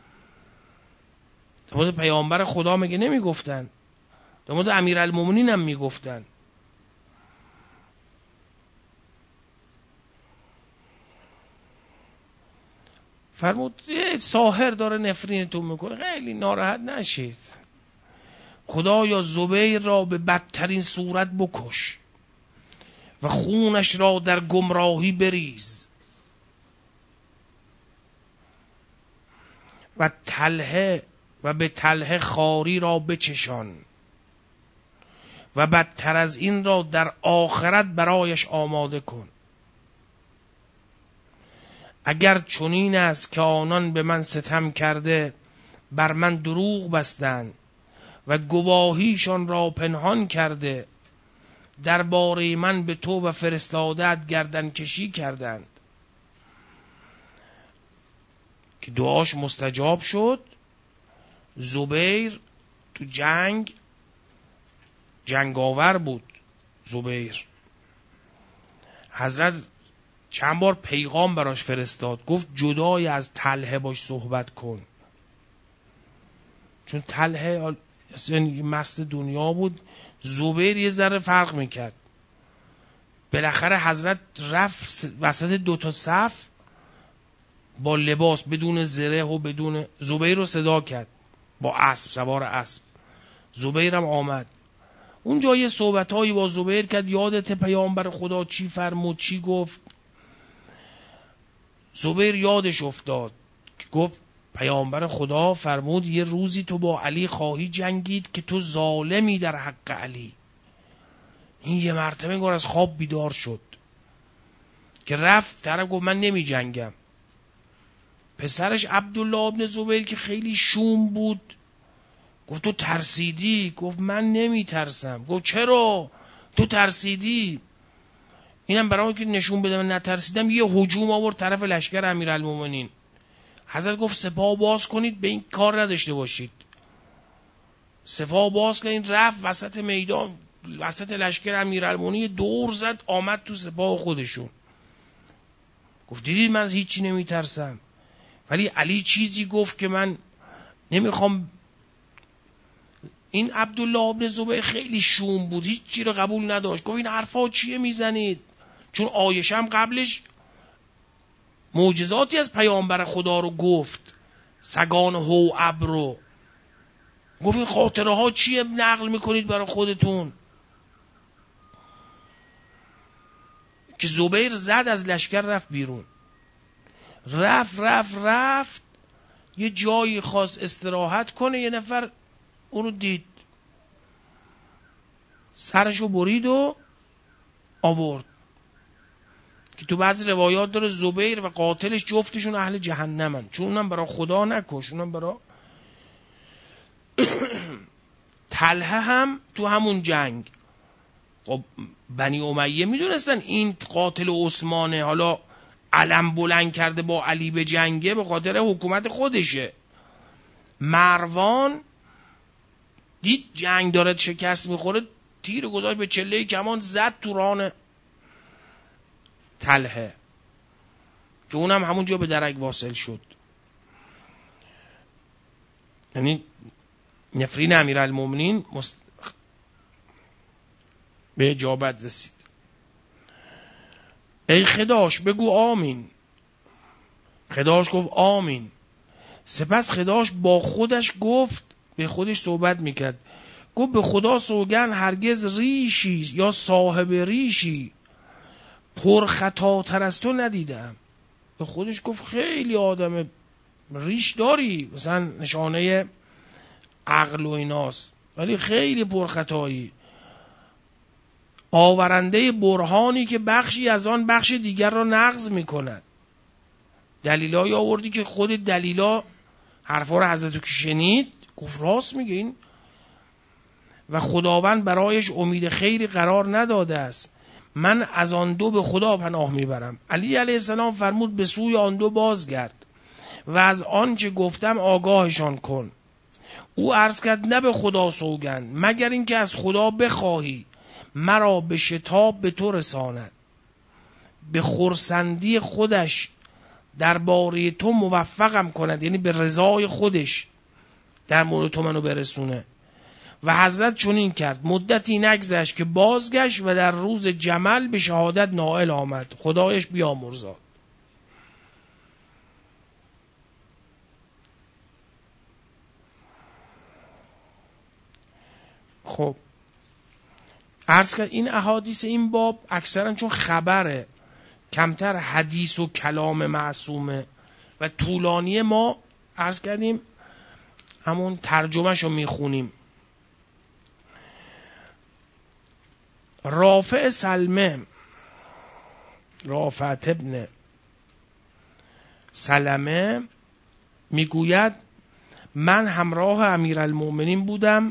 در مورد پیامبر خدا میگه نمیگفتن، در مورد امیرالمومنین هم میگفتن. فرمود ساحر داره نفرینتون میکنه، خیلی ناراحت نشید. خدایا زبیر را به بدترین صورت بکش و خونش را در گمراهی بریز و به تله خاری را بچشان و بدتر از این را در آخرت برایش آماده کن. اگر چنین است که آنان به من ستم کرده بر من دروغ بستند و گواهیشان را پنهان کرده، درباره من به تو و فرستاده‌ات گردن کشی کردند، که دعاش مستجاب شد. زبیر تو جنگاور بود. زبیر حضرت چند بار پیغام براش فرستاد، گفت جدای از طلحه باش صحبت کن، چون طلحه مست دنیا بود، زبیر یه ذره فرق میکرد. بالاخره حضرت رفت وسط دوتا صف با لباس بدون زره و بدون، زبیر رو صدا کرد با اسب، سوار اسب. زبیرم آمد اونجا، یه صحبتایی با زبیر کرد. یادت پیامبر خدا چی فرمود، چی گفت؟ زبیر یادش افتاد که گفت پیامبر خدا فرمود یه روزی تو با علی خواهی جنگید که تو ظالمی در حق علی. این یه مرتبه انگار از خواب بیدار شد که رفت طرف گفت من نمی جنگم. پسرش عبدالله ابن زبیر که خیلی شوم بود گفت تو ترسیدی؟ گفت من نمی ترسم. گفت چرا تو ترسیدی؟ اینم برای که نشون بده من نترسیدم، یه هجوم آورد طرف لشکر امیرالمومنین. حضرت گفت سپاه باز کنید، به این کار نداشته باشید. سپاه باز کنید، رفت وسط میدان، وسط لشکر امیرالمومنین دور زد، آمد تو سپاه خودشون. گفت دیدید من از هیچی نمیترسم. ولی علی چیزی گفت که من نمیخوام. این عبدالله ابن زبیر خیلی شوم بود، هیچی رو قبول نداشت. گفت این حرفا چیه میزنید؟ چون عایشه هم قبلش معجزاتی از پیامبر خدا رو گفت، سگان هو ابرو. گفت این خاطره ها چیه نقل میکنید برای خودتون؟ که زبیر زد از لشکر رفت بیرون. رفت یه جایی خواست استراحت کنه، یه نفر اونو دید، سرشو برید و آورد. که تو بعضی روایات داره زبیر و قاتلش جفتشون اهل جهنمن، چون اونم برای خدا نکش، اونم برای طلحه هم تو همون جنگ. خب بنی امیه میدونستن این قاتل عثمانه، حالا علم بلند کرده با علی به جنگه، به خاطر حکومت خودشه. مروان دید جنگ داره شکست میخوره، تیر گذاشت به چله کمان، زد تو ران طلحه که اونم همونجا به درک واصل شد. یعنی نفرین امیرالمومنین به اجابت رسید. ای خداش بگو آمین. خداش گفت آمین. سپس خداش با خودش گفت، به خودش صحبت میکرد، گفت به خدا سوگن هرگز ریشی یا صاحب ریشی پرخطاتر از تو ندیدم. به خودش گفت خیلی آدم ریش داری، مثلا نشانه عقل و ایناست، ولی خیلی پرخطایی. آورنده برهانی که بخشی از آن بخش دیگر را نقض میکند. دلیلایی آوردی که خود دلیلا حرفا رو حضرت که شنید گفت راست میگه این، و خداوند برایش امید خیری قرار نداده است. من از آن دو به خدا پناه میبرم. علی علیه السلام فرمود به سوی آن دو بازگرد و از آن چه گفتم آگاهشان کن. او عرض کرد نه به خدا سوگند، مگر اینکه از خدا بخواهی مرا به شتاب به تو رساند، به خرسندی خودش درباره تو موفقم کند، یعنی به رضای خودش در مورد تو منو برسونه. و حضرت چنین کرد. مدتی نگذشت که بازگشت و در روز جمل به شهادت نائل آمد. خدایش بیامرزاد. خب عرض کرد این احادیث این باب اکثرا چون خبره، کمتر حدیث و کلام معصومه و طولانی، ما عرض کردیم همون ترجمهش رو میخونیم. رافع سلمه، رافعت ابن سلمه میگوید من همراه امیرالمومنین بودم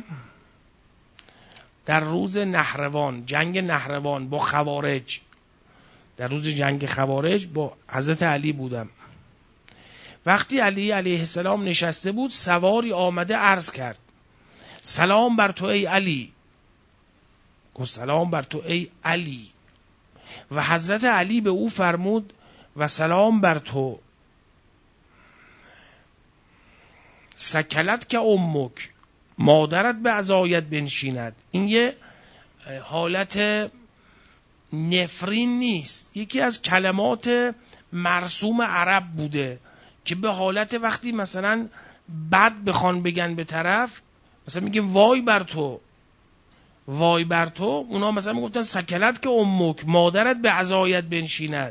در روز نهروان، جنگ نهروان با خوارج. در روز جنگ خوارج با حضرت علی بودم. وقتی علی علیه السلام نشسته بود، سواری آمده عرض کرد سلام بر تو ای علی. گفت سلام بر تو ای علی. و حضرت علی به او فرمود و سلام بر تو. سکلت که امک، مادرت به عزایت بنشیند. این یه حالت نفرین نیست، یکی از کلمات مرسوم عرب بوده که به حالت وقتی مثلا بد بخوان بگن به طرف، مثلا میگیم وای بر تو، وای بر تو. اونا مثلا میگفتن سکلت که امک، مادرت به عزایت بنشیند.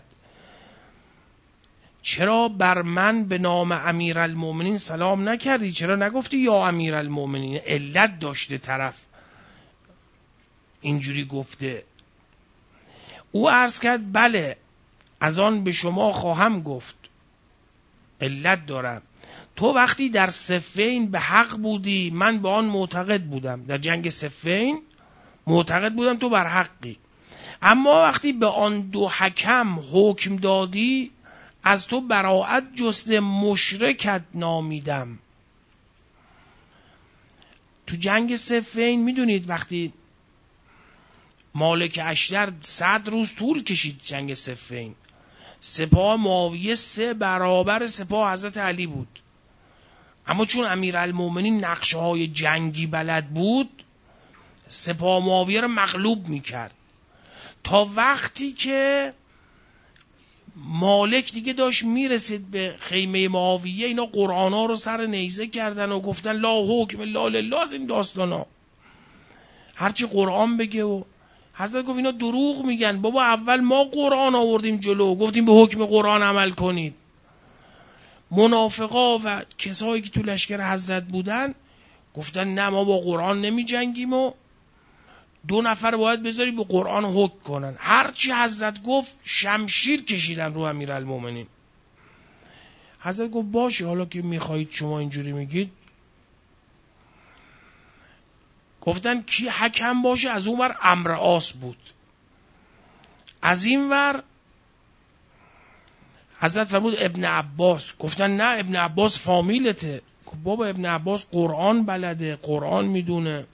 چرا بر من به نام امیرالمومنین سلام نکردی؟ چرا نگفتی یا امیرالمومنین؟ علت داشته طرف اینجوری گفته. او عرض کرد بله از آن به شما خواهم گفت، علت دارم. تو وقتی در صفین به حق بودی، من به آن معتقد بودم. در جنگ صفین معتقد بودم تو بر حقی. اما وقتی به آن دو حکم حکم دادی، از تو براءت جسته مشرکت نامیدم. تو جنگ صفین میدونید وقتی مالک اشتر 100 روز طول کشید جنگ صفین، سپاه معاویه 3 برابر سپاه حضرت علی بود، اما چون امیرالمومنین نقشه های جنگی بلد بود سپاه معاویه رو مغلوب میکرد، تا وقتی که مالک دیگه داشت میرسید به خیمه معاویه اینا قرآن ها رو سر نیزه کردن و گفتن لا حکم الا لله، از این داستان ها هرچی قرآن بگه. و حضرت گفت اینا دروغ میگن بابا، اول ما قرآن آوردیم جلو گفتیم به حکم قرآن عمل کنید. منافقا و کسایی که تو لشکر حضرت بودن گفتن نه ما با قرآن نمی جنگیم و 2 نفر باید بذاری به قرآن حکم کنن. هرچی حضرت گفت شمشیر کشیدن رو امیرالمومنین. حضرت گفت باشه حالا که میخواهید شما اینجوری میگید. گفتن کی حکم باشه؟ از اون ور عمرو عاص بود، از این ور حضرت فرمود ابن عباس. گفتن نه ابن عباس فامیلته. بابا ابن عباس قرآن بلده، قرآن میدونه.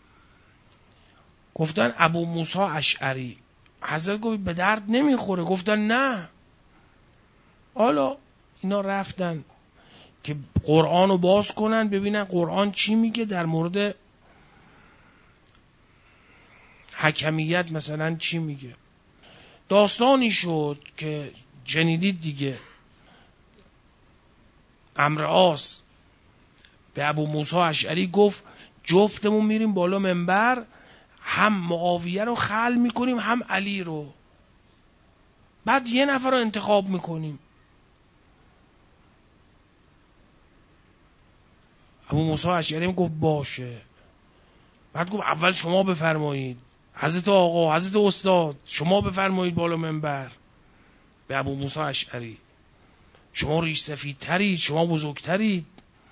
گفتن ابو موسی اشعری. حضرت گفت به درد نمیخوره. گفتن نه. حالا اینا رفتن که قرآن رو باز کنن ببینن قرآن چی میگه در مورد حکمیت، مثلا چی میگه. داستانی شد که شنیدید دیگه، عمرو عاص به ابو موسی اشعری گفت جفتمون میریم بالا منبر، هم معاویه رو خلع میکنیم هم علی رو، بعد 1 نفر رو انتخاب میکنیم. ابو موسی اشعری گفت باشه. بعد گفت اول شما بفرمایید، حضرت آقا، حضرت استاد شما بفرمایید بالا منبر. به ابو موسی اشعری شما ریش سفیدترید، شما بزرگترید.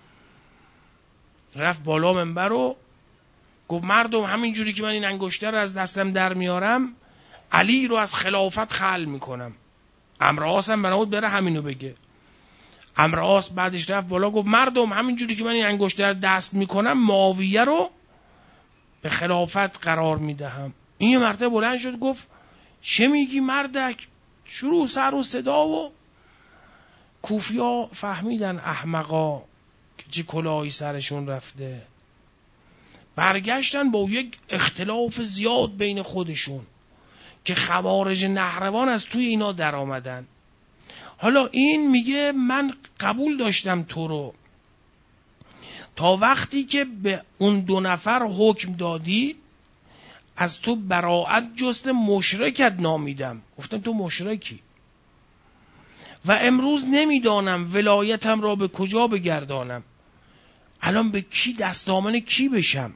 رفت بالا منبر رو گفت مردم همینجوری که من این انگشتر رو از دستم در میارم علی رو از خلافت خلع میکنم. عمرو عاص هم بنابود بره همینو بگه. عمرو عاص بعدش رفت بالا گفت مردم همینجوری که من این انگشتر دست میکنم معاویه رو به خلافت قرار میدهم. این یه مرتبه بلند شد گفت چه میگی مردک؟ شروع سر و صدا و کوفیا فهمیدن احمقا که چه کلاهی سرشون رفته. برگشتن با یک اختلاف زیاد بین خودشون که خوارج نهروان از توی اینا در آمدن. حالا این میگه من قبول داشتم تو رو تا وقتی که به اون 2 نفر حکم دادی، از تو براءت جست مشرکت نامیدم. گفتم تو مشرکی و امروز نمیدانم ولایتم را به کجا بگردانم، الان به کی دستامن کی بشم.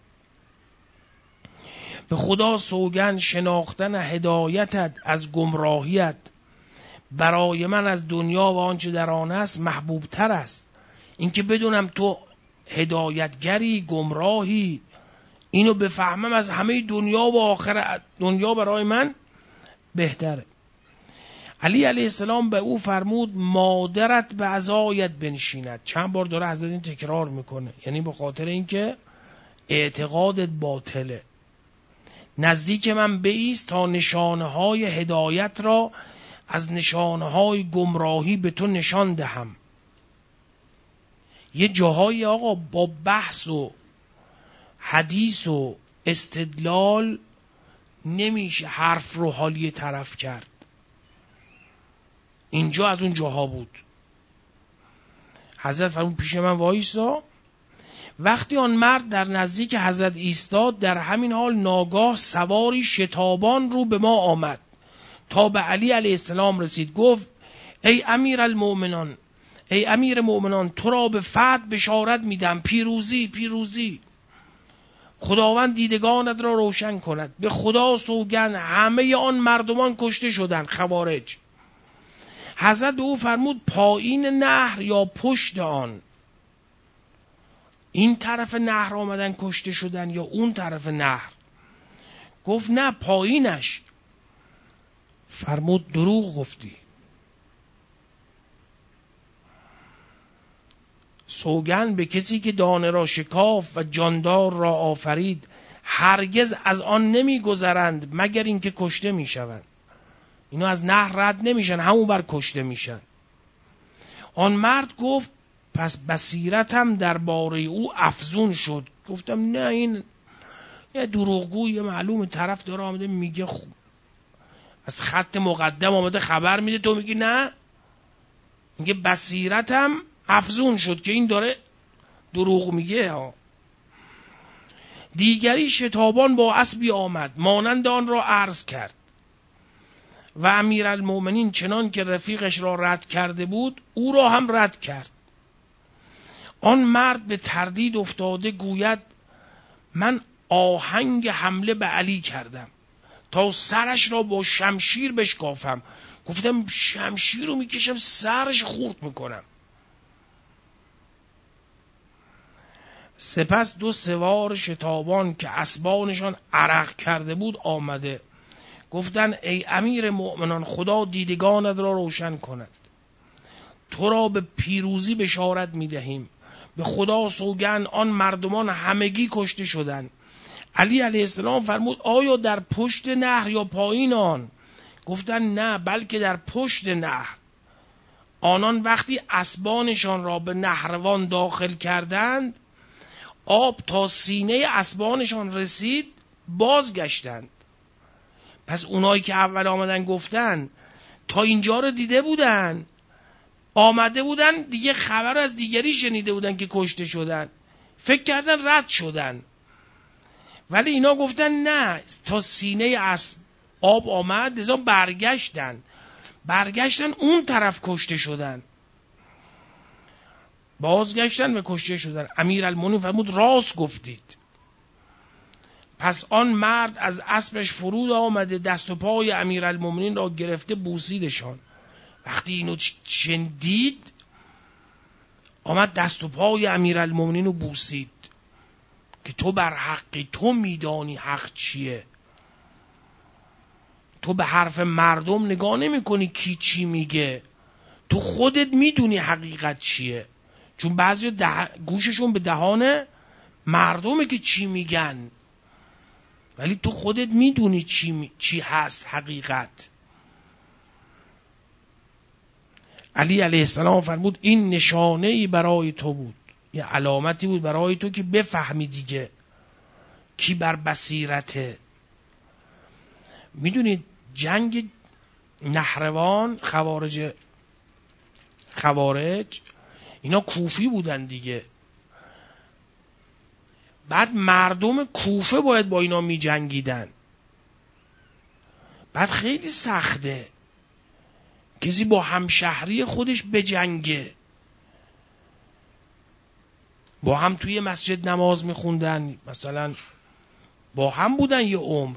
به خدا سوگند شناختن هدایتت از گمراهیت برای من از دنیا و آنچه در آن است محبوب تر است. اینکه بدونم تو هدایتگری گمراهی، اینو بفهمم از همه دنیا و آخرت دنیا برای من بهتره. علی علیه السلام به او فرمود مادرت به عزایت بنشیند. چند بار داره حضرت این تکرار میکنه، یعنی به خاطر اینکه اعتقادت باطله. نزدیک من بایست تا نشانه های هدایت را از نشانه های گمراهی به تو نشان دهم. یه جاهای آقا با بحث و حدیث و استدلال نمیشه حرف رو حالی طرف کرد. اینجا از اون جاها بود. حضرت فرمود پیش من وایسا. وقتی آن مرد در نزدیک حضرت ایستاد، در همین حال ناگاه سواری شتابان رو به ما آمد تا به علی علیه السلام رسید. گفت ای امیر المؤمنان، ای امیر مؤمنان، تو را به فتح بشارت میدم، پیروزی پیروزی. خداوند دیدگانت را روشن کند. به خدا سوگند همه آن مردمان کشته شدند، خوارج. حضرت به او فرمود پایین نهر یا پشت آن؟ این طرف نهر آمدن کشته شدن یا اون طرف نهر؟ گفت نه پایینش. فرمود دروغ گفتی. سوگند به کسی که دانه را شکاف و جاندار را آفرید، هرگز از آن نمی گذرند مگر اینکه کشته می شوند. اینا از نهر رد نمیشن، همون بر کشته میشن. آن مرد گفت پس بصیرتم درباره او افزون شد. گفتم نه، این یه دروغگوی معلوم، طرف داره آمده میگه خوب از خط مقدم آمده خبر میده، تو میگی نه. میگه بصیرتم افزون شد که این داره دروغ میگه ها. دیگری شتابان با اسبی آمد، مانند آن را عرض کرد و امیرالمومنین چنان که رفیقش را رد کرده بود او را هم رد کرد. آن مرد به تردید افتاده گوید من آهنگ حمله به علی کردم تا سرش را با شمشیر بشکافم. گفتم شمشیر رو میکشم سرش خورد میکنم. سپس 2 سوار شتابان که اسبانشان عرق کرده بود آمده گفتند ای امیر مؤمنان، خدا دیدگانت را روشن کند، تو را به پیروزی بشارت میدهیم. به خدا سوگند آن مردمان همگی کشته شدند. علی علیه السلام فرمود آیا در پشت نهر یا پایین آن؟ گفتند نه، بلکه در پشت نهر. آنان وقتی اسبانشان را به نهروان داخل کردند، آب تا سینه اسبانشان رسید، بازگشتند. پس اونایی که اول آمدن گفتن تا اینجا رو دیده بودن، آمده بودن دیگه، خبر از دیگری شنیده بودن که کشته شدن، فکر کردن رد شدن. ولی اینا گفتن نه، تا سینه اسب آب آمد، لذا برگشتن اون طرف کشته شدن. بازگشتن و کشته شدن. امیرالمومنین فرمود راست گفتید. پس آن مرد از اسبش فرود آمده دست و پای امیرالمومنین را گرفته بوسیدشان. وقتی اینو شنید آمد دست و پای امیرالمومنین رو بوسید که تو بر حقی، تو میدانی حق چیه، تو به حرف مردم نگاه نمی کنی کی چی میگه، تو خودت میدونی حقیقت چیه. چون بعضی گوششون به دهان مردمه که چی میگن، ولی تو خودت میدونی چی هست حقیقت. علی علیه السلام فرمود این نشانه‌ای برای تو بود، یه علامتی بود برای تو که بفهمی دیگه کی بر بصیرته. میدونید جنگ نهروان، خوارج اینا کوفی بودن دیگه. بعد مردم کوفه باید با اینا می جنگیدن. بعد خیلی سخته کسی با همشهری خودش بجنگه. با هم توی مسجد نماز می خوندن، مثلا با هم بودن یه عمر،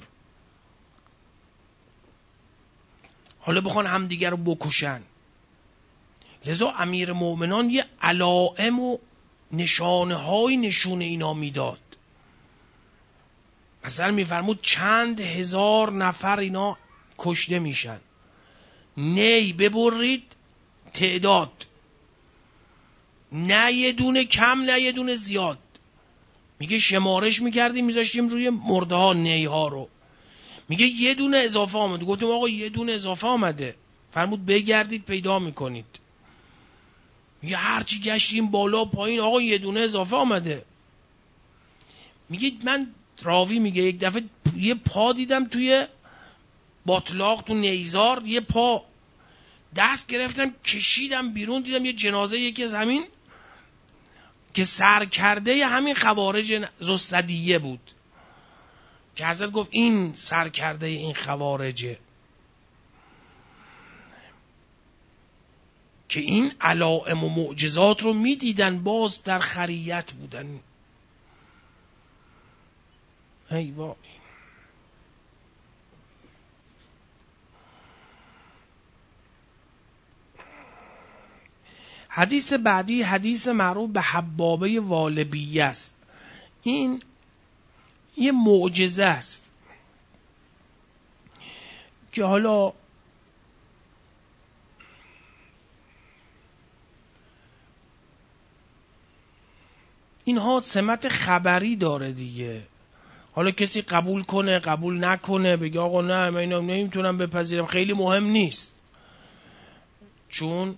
حالا بخوان هم دیگر رو بکشن. لذا امیر مومنان یه علائم و نشانه های نشون اینا میداد. مثلا میفرمود چند هزار نفر اینا کشته میشن، نی ببرید تعداد، نه یه دونه کم نه یه دونه زیاد. میگه شمارش میکردیم میذاشتیم روی مرده ها نی ها رو. میگه یه دونه اضافه آمده. گفتیم آقا یه دونه اضافه آمده. فرمود بگردید پیدا میکنید. میگه هرچی گشتیم بالا پایین، آقا یه دونه اضافه آمده. میگه من راوی میگه یک دفعه یه پا دیدم توی باطلاق تو نیزار، یه پا دست گرفتم کشیدم بیرون، دیدم یه جنازه یکی از همین که سرکرده همین خوارج زصدیه بود که حضرت گفت این سرکرده این خوارجه، که این علائم و معجزات رو میدیدن، باز در خریت بودن. ای وای. حدیث بعدی حدیث معروف به حبابه والبیه است. این یه معجزه است که حالا اینها سمت خبری داره دیگه. حالا کسی قبول کنه قبول نکنه، بگه آقا نه من اینو نمیتونم بپذیرم، خیلی مهم نیست. چون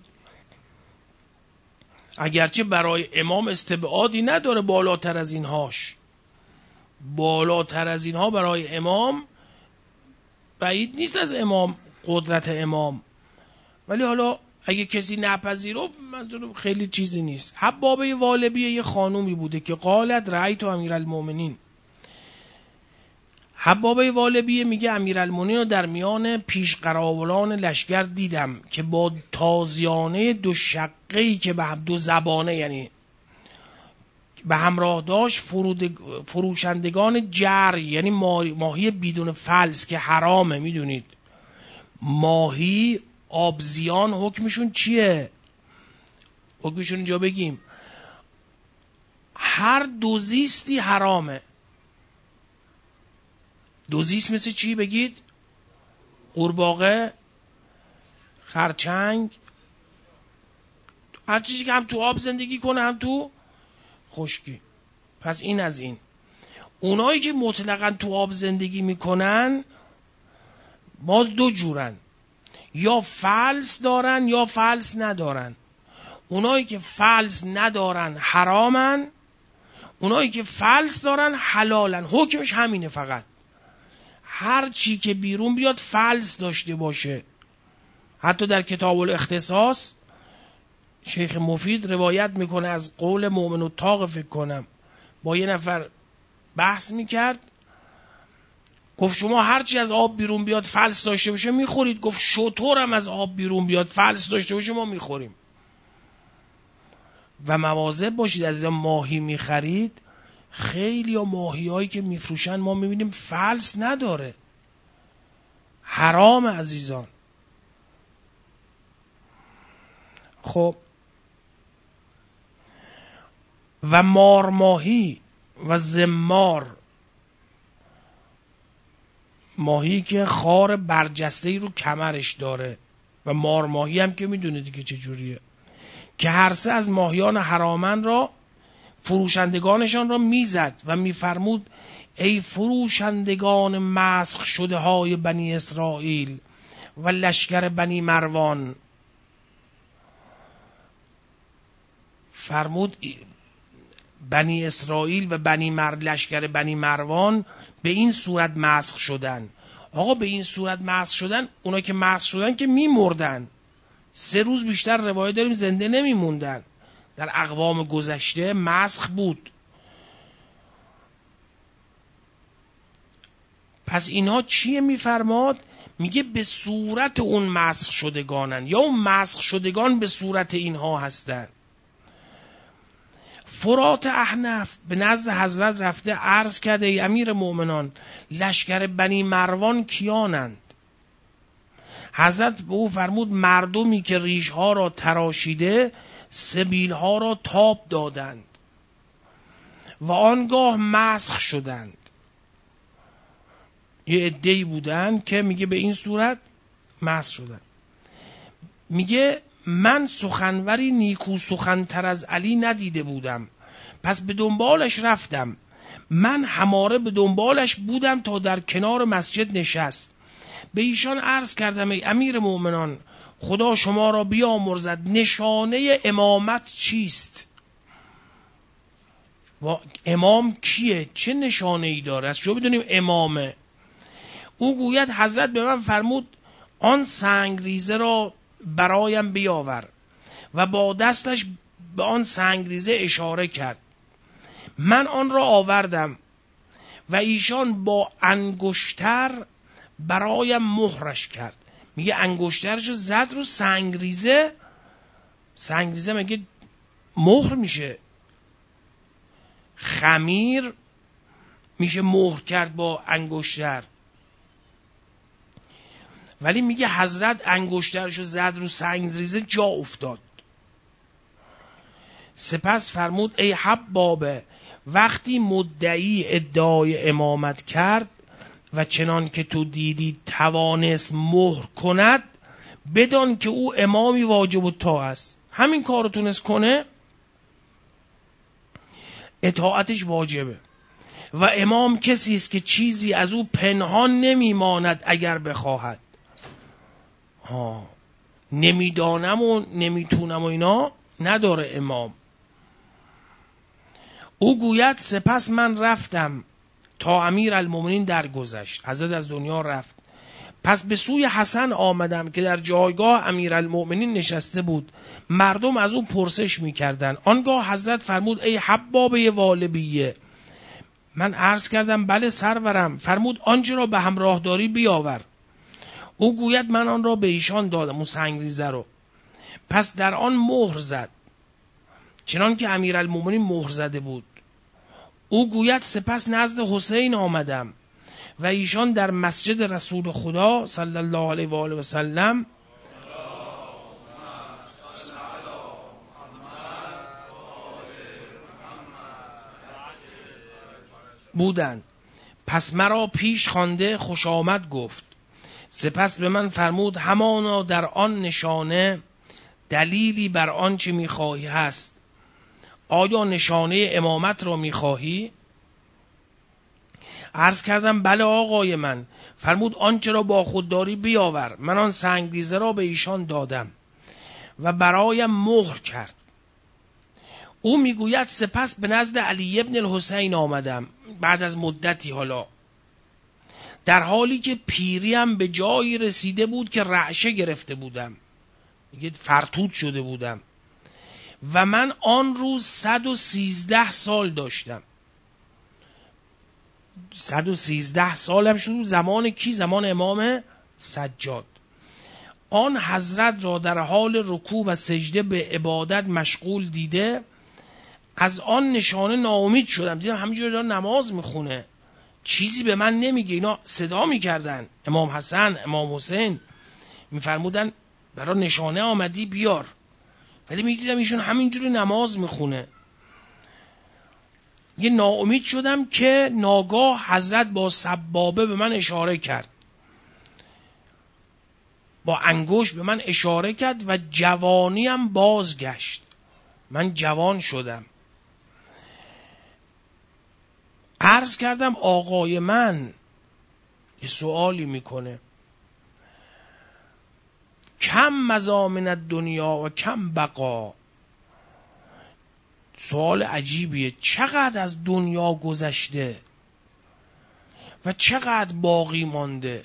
اگرچه برای امام استبعادی نداره بالاتر از اینهاش، بالاتر از اینها برای امام بعید نیست از امام قدرت امام، ولی حالا اگه کسی نپذیره منظورم خیلی چیزی نیست. حبابه والبیه یه خانومی بوده که قالت رأیت امیرالمومنین. حبابه والبیه میگه امیرالمومنین رو در میان پیشقراولان لشکر دیدم که با تازیانه دو شقه‌ای که به دو زبانه یعنی به همراه داشت فروشندگان جر، یعنی ماهی بدون فلس که حرامه. میدونید ماهی آبزیان حکمشون چیه؟ حکمشون اینجا بگیم هر دوزیستی حرامه. دوزیست مثل چی بگید؟ قورباغه، خرچنگ، هر چیزی که هم تو آب زندگی کنه هم تو خشکی. پس این از این. اونایی که مطلقاً تو آب زندگی میکنن باز دو جورن، یا فلس دارن یا فلس ندارن. اونایی که فلس ندارن حرامن، اونایی که فلس دارن حلالن. حکمش همینه، فقط هر چی که بیرون بیاد فلس داشته باشه. حتی در کتاب الاختصاص شیخ مفید روایت میکنه از قول مؤمن الطاق، فکر کنم با یه نفر بحث میکرد، گفت شما هرچی از آب بیرون بیاد فلس داشته باشه میخورید؟ گفت شتر هم از آب بیرون بیاد فلس داشته باشه ما میخوریم. و مواظب باشید از ماهی میخرید، خیلی یا ماهی هایی که میفروشن ما میبینیم فلس نداره، حرام عزیزان. خب و مارماهی و زمار، ماهی که خار برجسته‌ای رو کمرش داره، و مارماهی هم که میدونید دیگه چجوریه، که هر سه از ماهیان حرامن را فروشندگانشان را میزد و میفرمود ای فروشندگان مسخ شده های بنی اسرائیل و لشکر بنی مروان. فرمود بنی اسرائیل و لشکر بنی مروان به این صورت مسخ شدن. آقا به این صورت مسخ شدن، اونا که مسخ شدن که میمردن، 3 روز بیشتر روایت داریم زنده نمیموندن. در اقوام گذشته مسخ بود. پس اینها چیه میفرماد؟ میگه به صورت اون مسخ شدگانن، یا اون مسخ شدگان به صورت اینها هستن. فرات احنف به نزد حضرت رفته عرض کرده ای امیر مؤمنان لشکر بنی مروان کیانند؟ حضرت به او فرمود مردمی که ریشها را تراشیده سبیلها را تاب دادند و آنگاه مسخ شدند. یه عده‌ای بودند که میگه به این صورت مسخ شدند. میگه من سخنوری نیکو سخنتر از علی ندیده بودم، پس به دنبالش رفتم. من هماره به دنبالش بودم تا در کنار مسجد نشست. به ایشان عرض کردم ای امیر مؤمنان خدا شما را بیامرزد نشانه امامت چیست؟ و امام کیه؟ چه نشانه ای داره؟ از شما بدونیم امامه. او گوید حضرت به من فرمود آن سنگریزه را برایم بیاور و با دستش به آن سنگریزه اشاره کرد. من آن را آوردم و ایشان با انگشتر برایم مهرش کرد. میگه انگشترشو زد رو سنگریزه. سنگریزه میگه مهر میشه، خمیر میشه مهر کرد با انگشتر. ولی میگه حضرت انگشترشو زد رو سنگریزه جا افتاد. سپس فرمود ای حبابه وقتی مدعی ادعای امامت کرد و چنان که تو دیدی توانست مهر کند، بدان که او امامی واجب الطاعه است. همین کارو تونست کنه. اطاعتش واجبه. و امام کسی است که چیزی از او پنهان نمیماند اگر بخواهد. نمیدانم و نمیتونم و اینا نداره امام. او گوید سپس من رفتم تا امیرالمومنین درگذشت، حضرت از دنیا رفت. پس به سوی حسن آمدم که در جایگاه امیرالمومنین نشسته بود. مردم از او پرسش میکردن. آنگاه حضرت فرمود ای حبابه والبیه. من عرض کردم بله سرورم. فرمود آنچه را به همراه داری بیاور. او گوید من آن را به ایشان دادم، اون سنگریزه رو. پس در آن مهر زد چنان که امیرالمومنین مهر زده بود. او گوید سپس نزد حسین آمدم و ایشان در مسجد رسول خدا صلی الله علیه و آله و سلم بودند. پس مرا پیش خوانده خوش آمد گفت. سپس به من فرمود همانا در آن نشانه دلیلی بر آن چه میخواهی هست. آیا نشانه امامت را میخواهی؟ عرض کردم بله آقای من. فرمود آنچه را با خود داری بیاور. من آن سنگریزه را به ایشان دادم و برایم مهر کرد. او میگوید سپس به نزد علی ابن الحسین آمدم بعد از مدتی، حالا در حالی که پیریم به جایی رسیده بود که رعشه گرفته بودم، میگه فرتوت شده بودم و من آن روز 113 سال داشتم. 113 سالم شد. زمان کی؟ زمان امام سجاد. آن حضرت را در حال رکوع و سجده به عبادت مشغول دیده از آن نشانه ناامید شدم. دیدم همینجوری داره نماز میخونه، چیزی به من نمیگه. اینا صدا میکردن امام حسن امام حسین، میفرمودن برای نشانه آمدی بیار، ولی میدیدم ایشون همینجوری نماز میخونه. یه ناامید شدم که ناگاه حضرت با سبابه به من اشاره کرد، با انگشت به من اشاره کرد و جوانیم بازگشت. من جوان شدم. عرض کردم آقای من یه سوالی میکنه، کم مزامن الدنیا و کم بقا. سوال عجیبیه. چقدر از دنیا گذشته و چقدر باقی مانده؟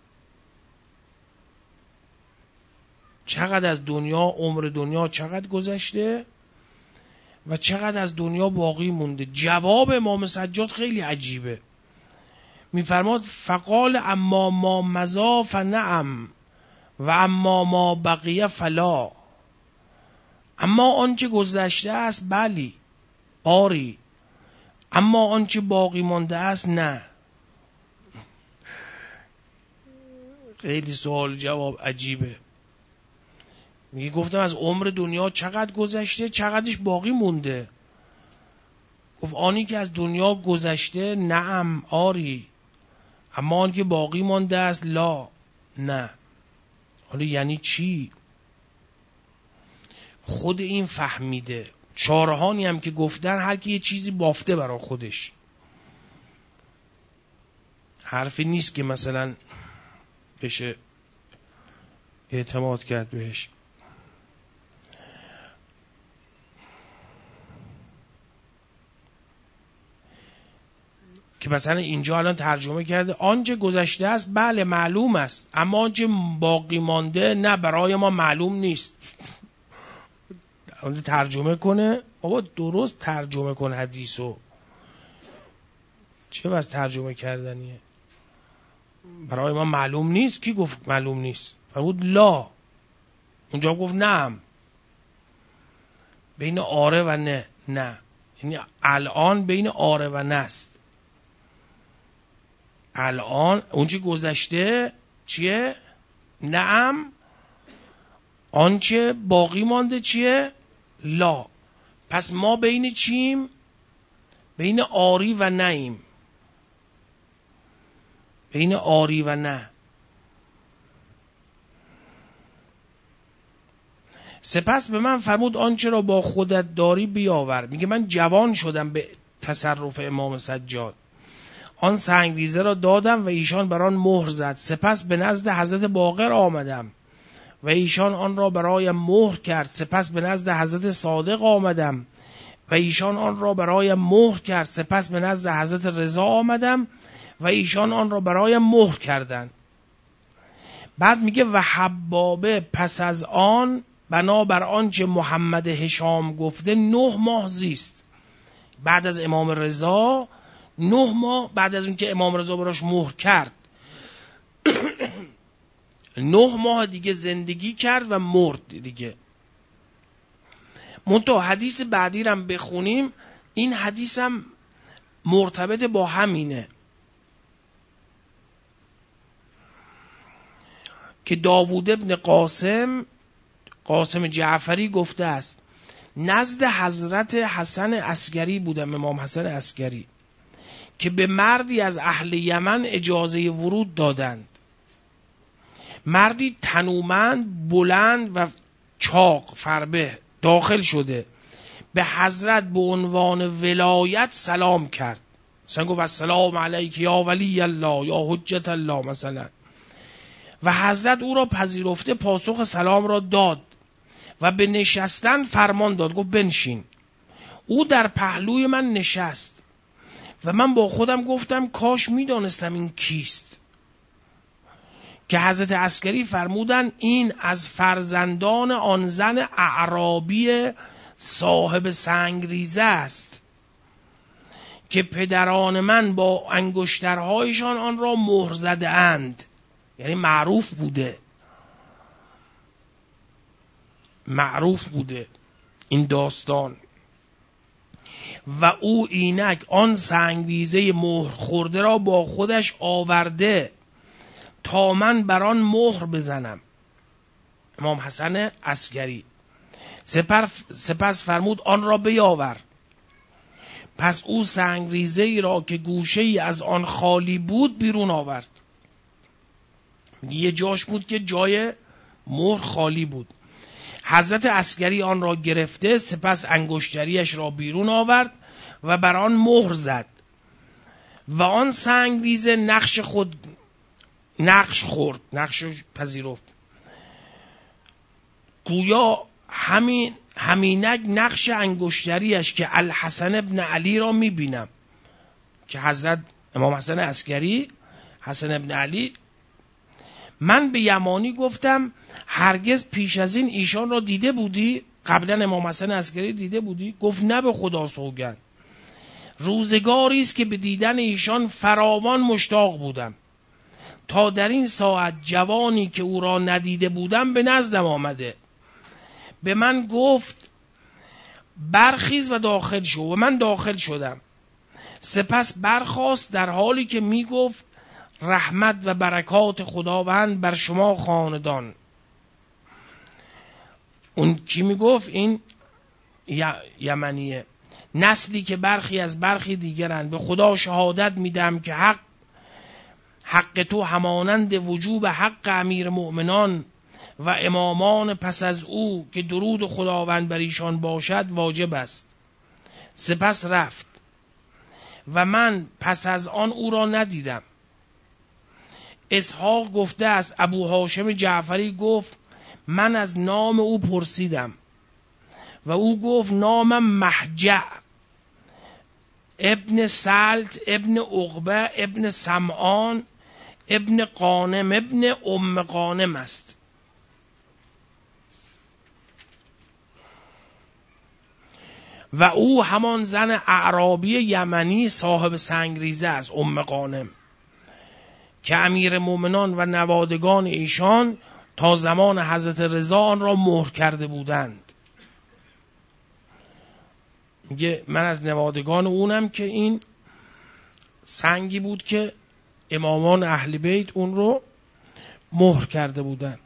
چقدر از دنیا، عمر دنیا چقدر گذشته و چقدر از دنیا باقی مونده؟ جواب امام سجاد خیلی عجیبه. میفرماد فقال اما ما مضى فنعم و اما ما بقیه فلا. اما آنچه گذشته است بلی آری، اما آنچه باقی مانده است نه. خیلی سوال جواب عجیبه. میگه گفتم از عمر دنیا چقدر گذشته، چقدرش باقی مونده؟ گفت آنی که از دنیا گذشته نعم آری، اما آنی که باقی مانده است لا نه. حالا یعنی چی؟ خود این فهمیده. چارهانی هم که گفتن هر کی یه چیزی بافته برای خودش. حرفی نیست که مثلا بشه اعتماد کرد بهش. که مثلا اینجا الان ترجمه کرده آنچه گذشته است بله معلوم است، اما آنچه باقی مانده نه، برای ما معلوم نیست. ترجمه کنه بابا، درست ترجمه کن حدیثو. چه بس ترجمه کردنیه؟ برای ما معلوم نیست. کی گفت معلوم نیست؟ فرمود لا. اونجا گفت نعم. بین آره و نه. نه یعنی الان بین آره و نه است. الان اونچه گذشته چیه؟ نعم. آنچه باقی مانده چیه؟ لا. پس ما بین چیم؟ بین آری و نیم. بین آری و نه. سپس به من فرمود آنچه را با خودت داری بیاور. میگه من جوان شدم، به تصرف امام سجاد. آن سنگریزه را دادم و ایشان بر آن مهر زد. سپس به نزد حضرت باقر آمدم و ایشان آن را برایم مهر کرد. سپس به نزد حضرت صادق آمدم و ایشان آن را برایم مهر کرد. سپس به نزد حضرت رضا آمدم و ایشان آن را برایم مهر کردند. بعد میگه و حبابه پس از آن بنابر آنچه محمد هشام گفته 9 ماه زیست. بعد از امام رضا 9 ماه بعد از اون که امام رضا براش مهر کرد 9 ماه دیگه زندگی کرد و مرد دیگه. منتها حدیث بعدی رو هم بخونیم، این حدیث هم مرتبط با همینه که داوود ابن قاسم جعفری گفته است نزد حضرت حسن عسکری بودم، امام حسن عسکری، که به مردی از اهل یمن اجازه ورود دادند. مردی تنومند بلند و چاق فربه داخل شده، به حضرت به عنوان ولایت سلام کرد. مثلا گفت السلام علیک یا ولی الله یا حجت الله مثلا، و حضرت او را پذیرفته پاسخ سلام را داد و به نشستن فرمان داد. گفت بنشین. او در پهلوی من نشست و من با خودم گفتم کاش میدانستم این کیست، که حضرت عسکری فرمودن این از فرزندان آن زن اعرابی صاحب سنگریزه است که پدران من با انگشترهایشان آن را مهر زده اند. یعنی معروف بوده این داستان. و او اینک آن سنگریزه مهر خورده را با خودش آورده تا من بر آن مهر بزنم. امام حسن عسکری سپس فرمود آن را بیاور. پس او سنگریزه ای را که گوشه ای از آن خالی بود بیرون آورد. یه جاش بود که جای مهر خالی بود. حضرت عسکری آن را گرفته، سپس انگشتریش را بیرون آورد و بر آن مهر زد و آن سنگریزه نقش پذیرفت. گویا همینک نقش انگشتریش که الحسن ابن علی را میبینم، که حضرت امام حسن عسکری حسن ابن علی. من به یمانی گفتم هرگز پیش از این ایشان را دیده بودی؟ قبلا امام حسن عسکری دیده بودی؟ گفت نه به خدا سوگند، روزگاری است که به دیدن ایشان فراوان مشتاق بودم، تا در این ساعت جوانی که او را ندیده بودم به نزدم آمده، به من گفت برخیز و داخل شو، و من داخل شدم. سپس برخاست در حالی که می گفت رحمت و برکات خداوند بر شما خاندان. اون کی می گفت؟ این یمنیه. نسلی که برخی از برخی دیگرند. به خدا شهادت میدم که حق تو همانند وجوب حق امیر مؤمنان و امامان پس از او که درود خداوند بر ایشان باشد واجب است. سپس رفت و من پس از آن او را ندیدم. اسحاق گفته است ابو هاشم جعفری گفت من از نام او پرسیدم و او گفت نامم محجع ابن سلط ابن عقبه ابن سمعان ابن قانم ابن ام قانم است. و او همان زن اعرابی یمنی صاحب سنگریزه است، ام قانم، که امیر مومنان و نوادگان ایشان تا زمان حضرت رضا آن را مهر کرده بودند. میگه من از نوادگان اونم که این سنگی بود که امامان اهل بیت اون رو مهر کرده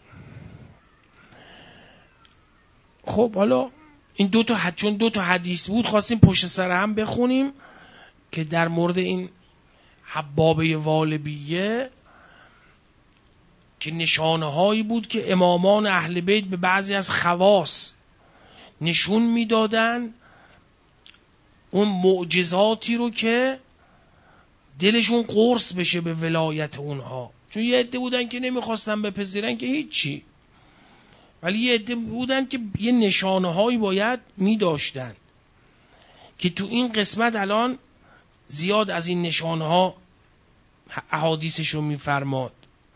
خب حالا این چون دو تا حدیث بود خواستیم پشت سر هم بخونیم که در مورد این حبابه والبیه که نشانه هایی بود که امامان اهل بیت به بعضی از خواص نشون میدادن اون معجزاتی رو که دلشون قرص بشه به ولایت اونها. چون یه عده بودن که نمیخواستن بپذیرن که هیچی، ولی یه عده بودن که یه نشانه هایی باید میداشتن که تو این قسمت الان زیاد از این نشانه ها احادیثش رو میفرماد.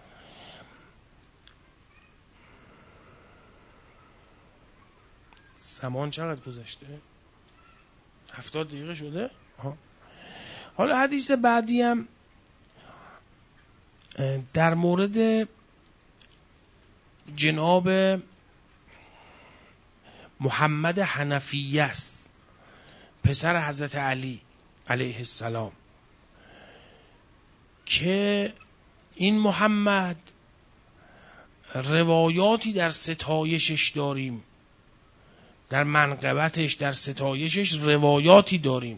زمان چقدر گذشته؟ 70 دقیقه شده؟ حالا حدیث بعدی هم در مورد جناب محمد حنفیه است، پسر حضرت علی علیه السلام، که این محمد روایاتی در ستایشش داریم، در منقبتش، در ستایشش روایاتی داریم.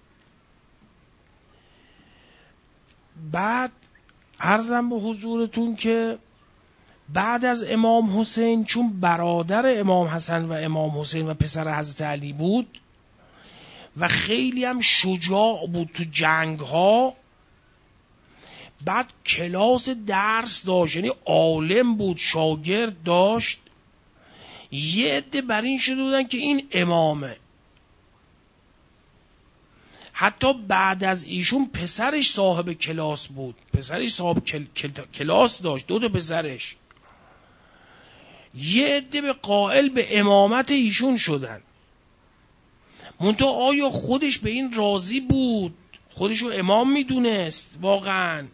بعد عرضم به حضورتون که بعد از امام حسین، چون برادر امام حسن و امام حسین و پسر حضرت علی بود و خیلی هم شجاع بود تو جنگ ها، بعد کلاس درس داشت، یعنی عالم بود، شاگرد داشت. یه عده بر این شده بودن که این امامه. حتی بعد از ایشون پسرش صاحب کلاس بود، پسرش صاحب کلاس داشت، دو پسرش. یه عده به قائل به امامت ایشون شدن. منتها آیا خودش به این راضی بود؟ خودش رو امام میدونست واقعا؟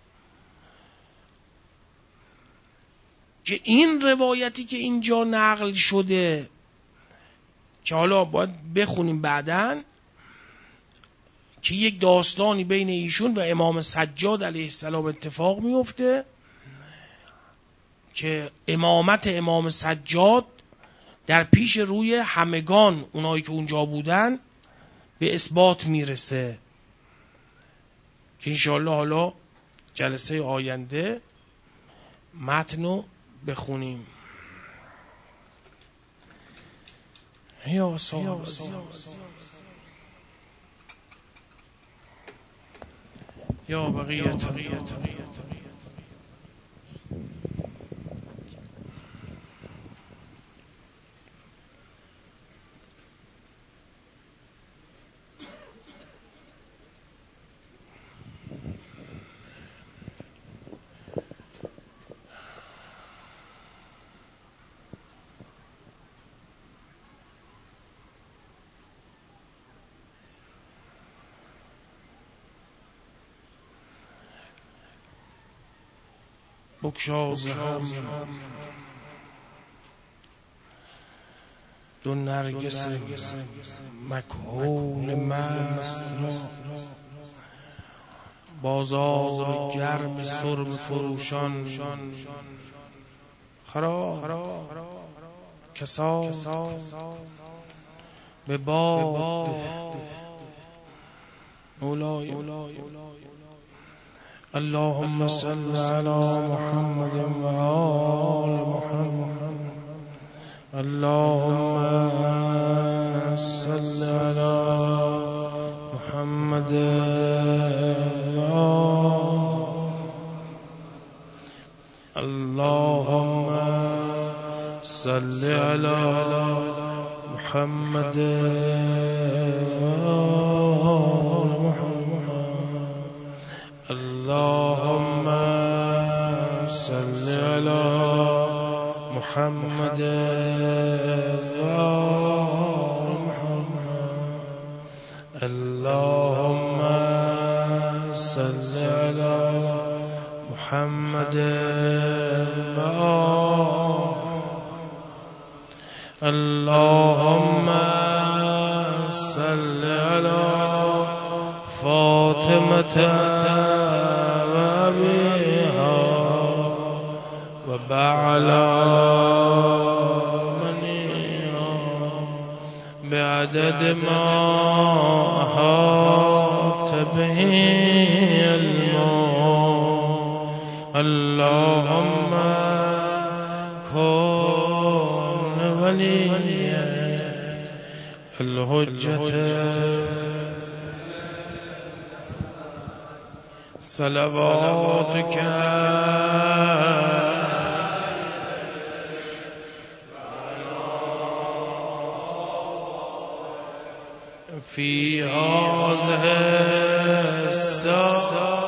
که این روایتی که اینجا نقل شده، که حالا باید بخونیم بعداً، که یک داستانی بین ایشون و امام سجاد علیه السلام اتفاق میفته که امامت امام سجاد در پیش روی همگان اونایی که اونجا بودن به اثبات میرسه، که انشاءالله حالا جلسه آینده متنو بخونیم. یا صاحب یا بقیت بکشاز هم دو نرگس مکحول مست را، بازار گرم سرب فروشان خراب کساد به باد مولای. اللهم صل على محمد و آل محمد. اللهم صل على محمد و اللهم صل على محمد اللهم صل على محمد اللهم صل على محمد اللهم صل على فاطمة وأبيها وعلى منها بعدد ما أحاط به علمه. اللهم كن ولي الحجة صلواتك في هذه الساعة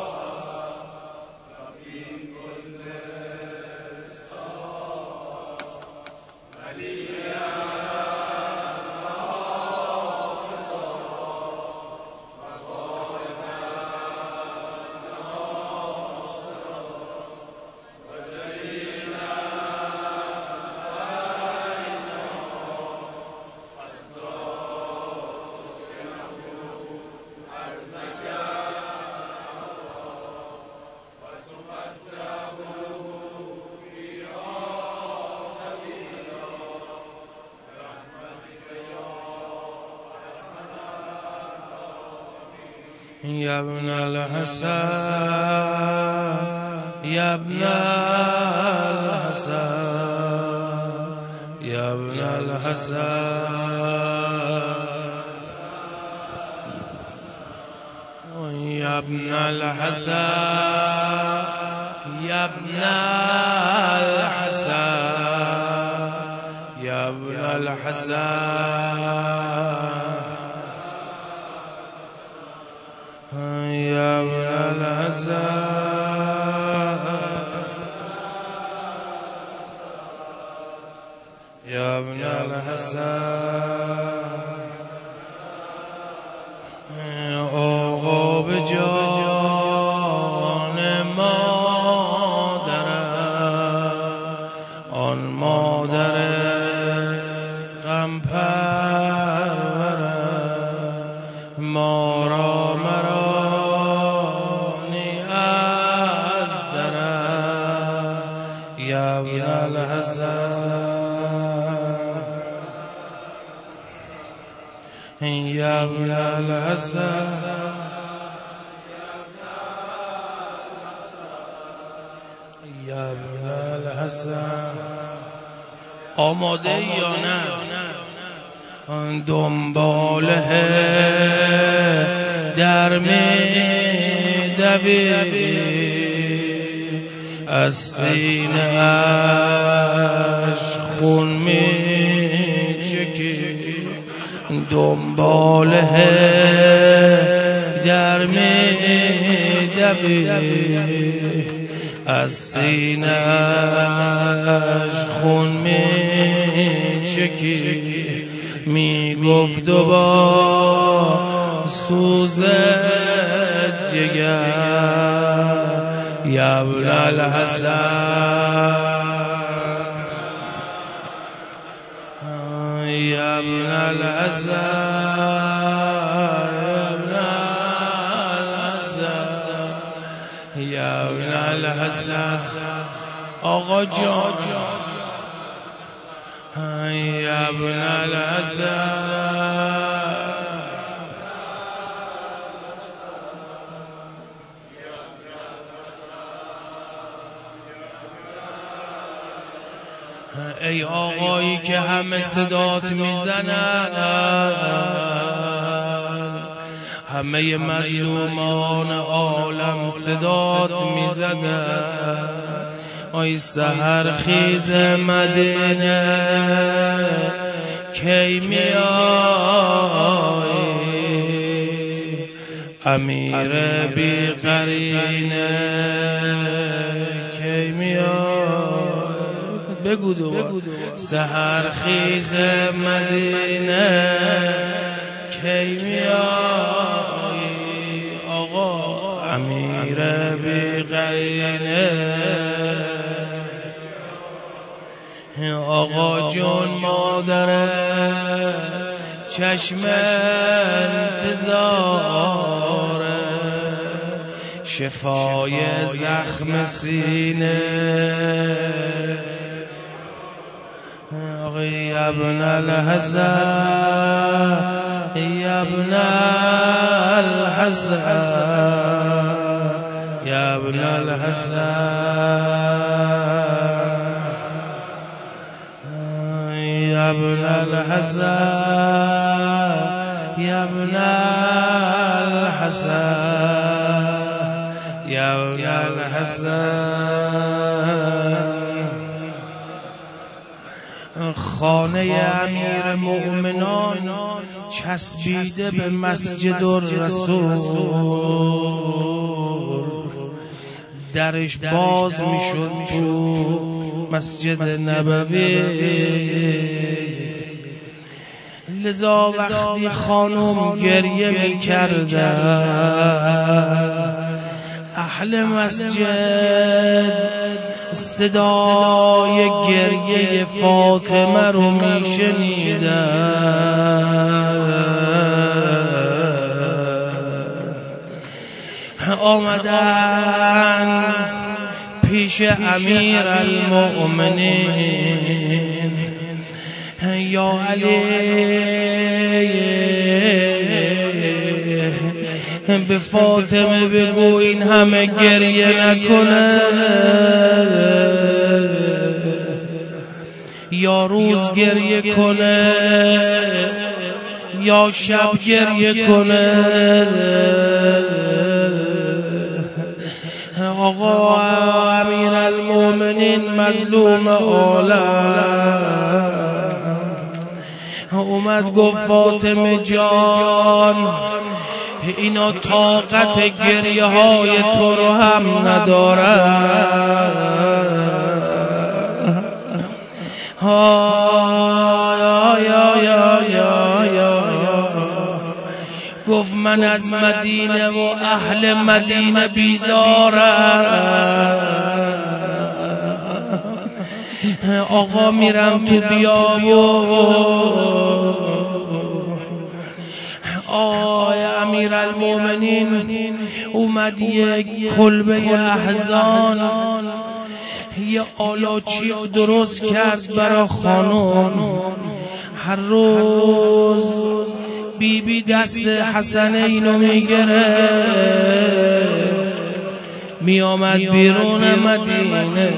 يا ابن الحسن يا ابن الحسن يا ابن الحسن يا ابن الحسن يا ابن الحسن يا ابن الحسن يا ابن الحسن يا ابن الحسن آقا به جان مادرم آن مادر غم پرورم ما را مرانی از درم یا ابن الحسن یا ابن الحسن یا ابن الحسن آماده یا نه دنباله در می دوی از سینه اش خون می چکی دنباله در می دوی از سینه اش خون می چکی می گفت و با سوز جگر یا ابن الحسن یا ابن الحسن یا ابن الحسن آقا جان یا ابن الحسن ای آقایی که همه صدات میزنن همه مظلومان عالم صدات میزدن ای سحر خیز مدینه کی میایی امیر بی قرینه کی میایی بگو دو سحر خیز مدینه کی میایی آقا امیر بی قرینه آقا جون مادر چشم انتظاره شفای زخم سینه یا ابن الحسن یا ابن الحسن یا ابن الحسن یا ابن الحسن یا ابن الحسن یا الحسن خانه امیر مؤمنان چسبیده به مسجد الرسول، درش باز میشد تو مسجد نبوی. لذا وقتی خانم گریه میکردن اهل مسجد صدای گریه فاطمه رو میشنیدن. آمدن پیش امیر المؤمنین، یا علی به فاطمه بگو این همه گریه نکنه، یا روز گریه کنه یا شب گریه کنه. آقا امیر المؤمنین مظلوم عالم اومد گفت فاطمه جان اینا طاقت گریه های تو رو هم ندارن. گفت من از مدینه و اهل مدینه بیزارم. آقا میرم تو بیابون. آی امیر المؤمنین اومد یک کلبه احزان یه آلاچیق درست کرد برا خانم. هر روز بیبی دست حسنینو میگره میآمد بیرون مدینه،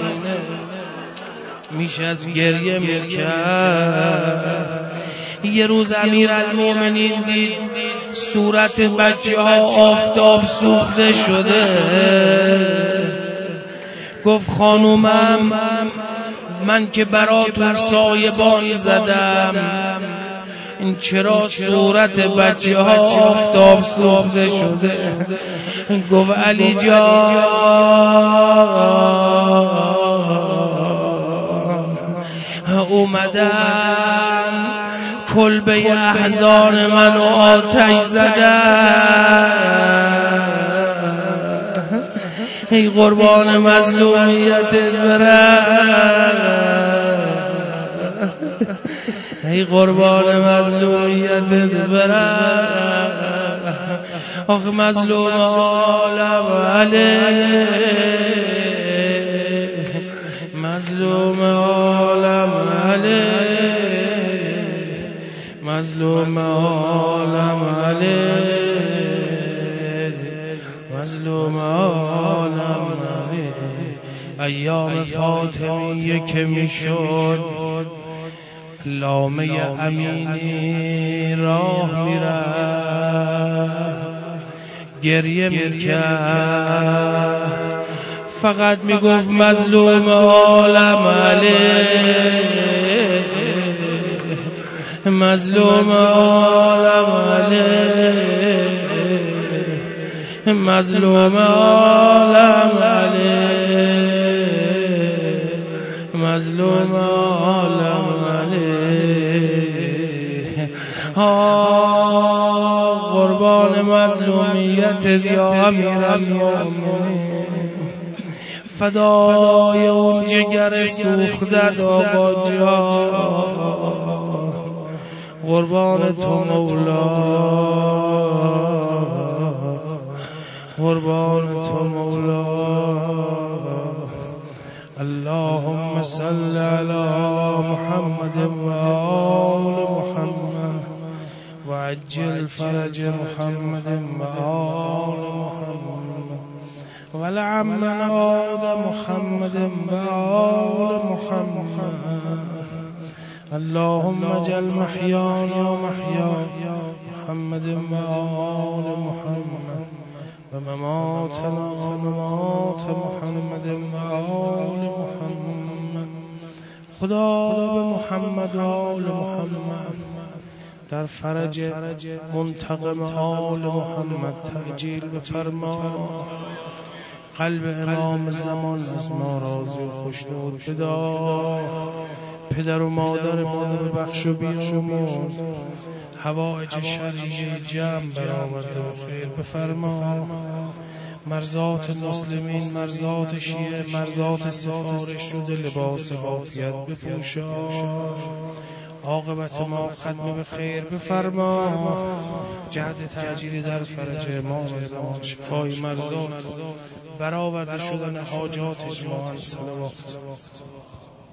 میشه از گریه میکرد. یه روز امیر المؤمنین دید صورت بچه ها آفتاب سوخته شده. گفت خانومم من که براتون سایبان زدم، این چرا صورت بچه ها آفتاب سوخته شده؟ گفت علی جان اومدم کلبه احزان منو آتش زدن. ای قربان مظلومیتت برم، ای قربان مظلومیتت برم. آخه مظلوم عالم علی، مظلوم عالم علی، مظلوم عالم علی، مظلوم عالم علی. ایام فاطمیه که میشد لامه امینی راه میرفت گریه میکرد، فقط میگفت مظلوم عالم علی، مظلوم عالم علی، مظلوم عالم علی، مظلوم عالم علی. قربان مظلومیت یا امیرالمومنین، فدای اون جگر سوختت آقا جان، قربان تو مولا، قربان تو مولا. اللهم صل على محمد وآل محمد وعجل فرج محمد وآل محمد ولعن من عاد محمد وآل محمد. اللهم اجعل محيانا محيا محمد وآل محمد و مماتنا ممات محمد و آل محمد. خدا به محمد و آل محمد در فرج منتقم آل محمد تعجیل بفرما. قلب امام زمان از ما راضی و خوشنود بدار. پدر و مادر ما ببخش و بیامرز. حوائج شرعی جمع برآورده و خیر بفرما. مرزات مسلمین، مرزات شیعه، مرزات سفارش شده لباس عافیت بپوشان. عاقبت ما ختم به خیر بفرما. جهد تعجیلی در فرج امام زمان، شفای مرزات، برآورده شدن حاجات اجماعاً. صلوات.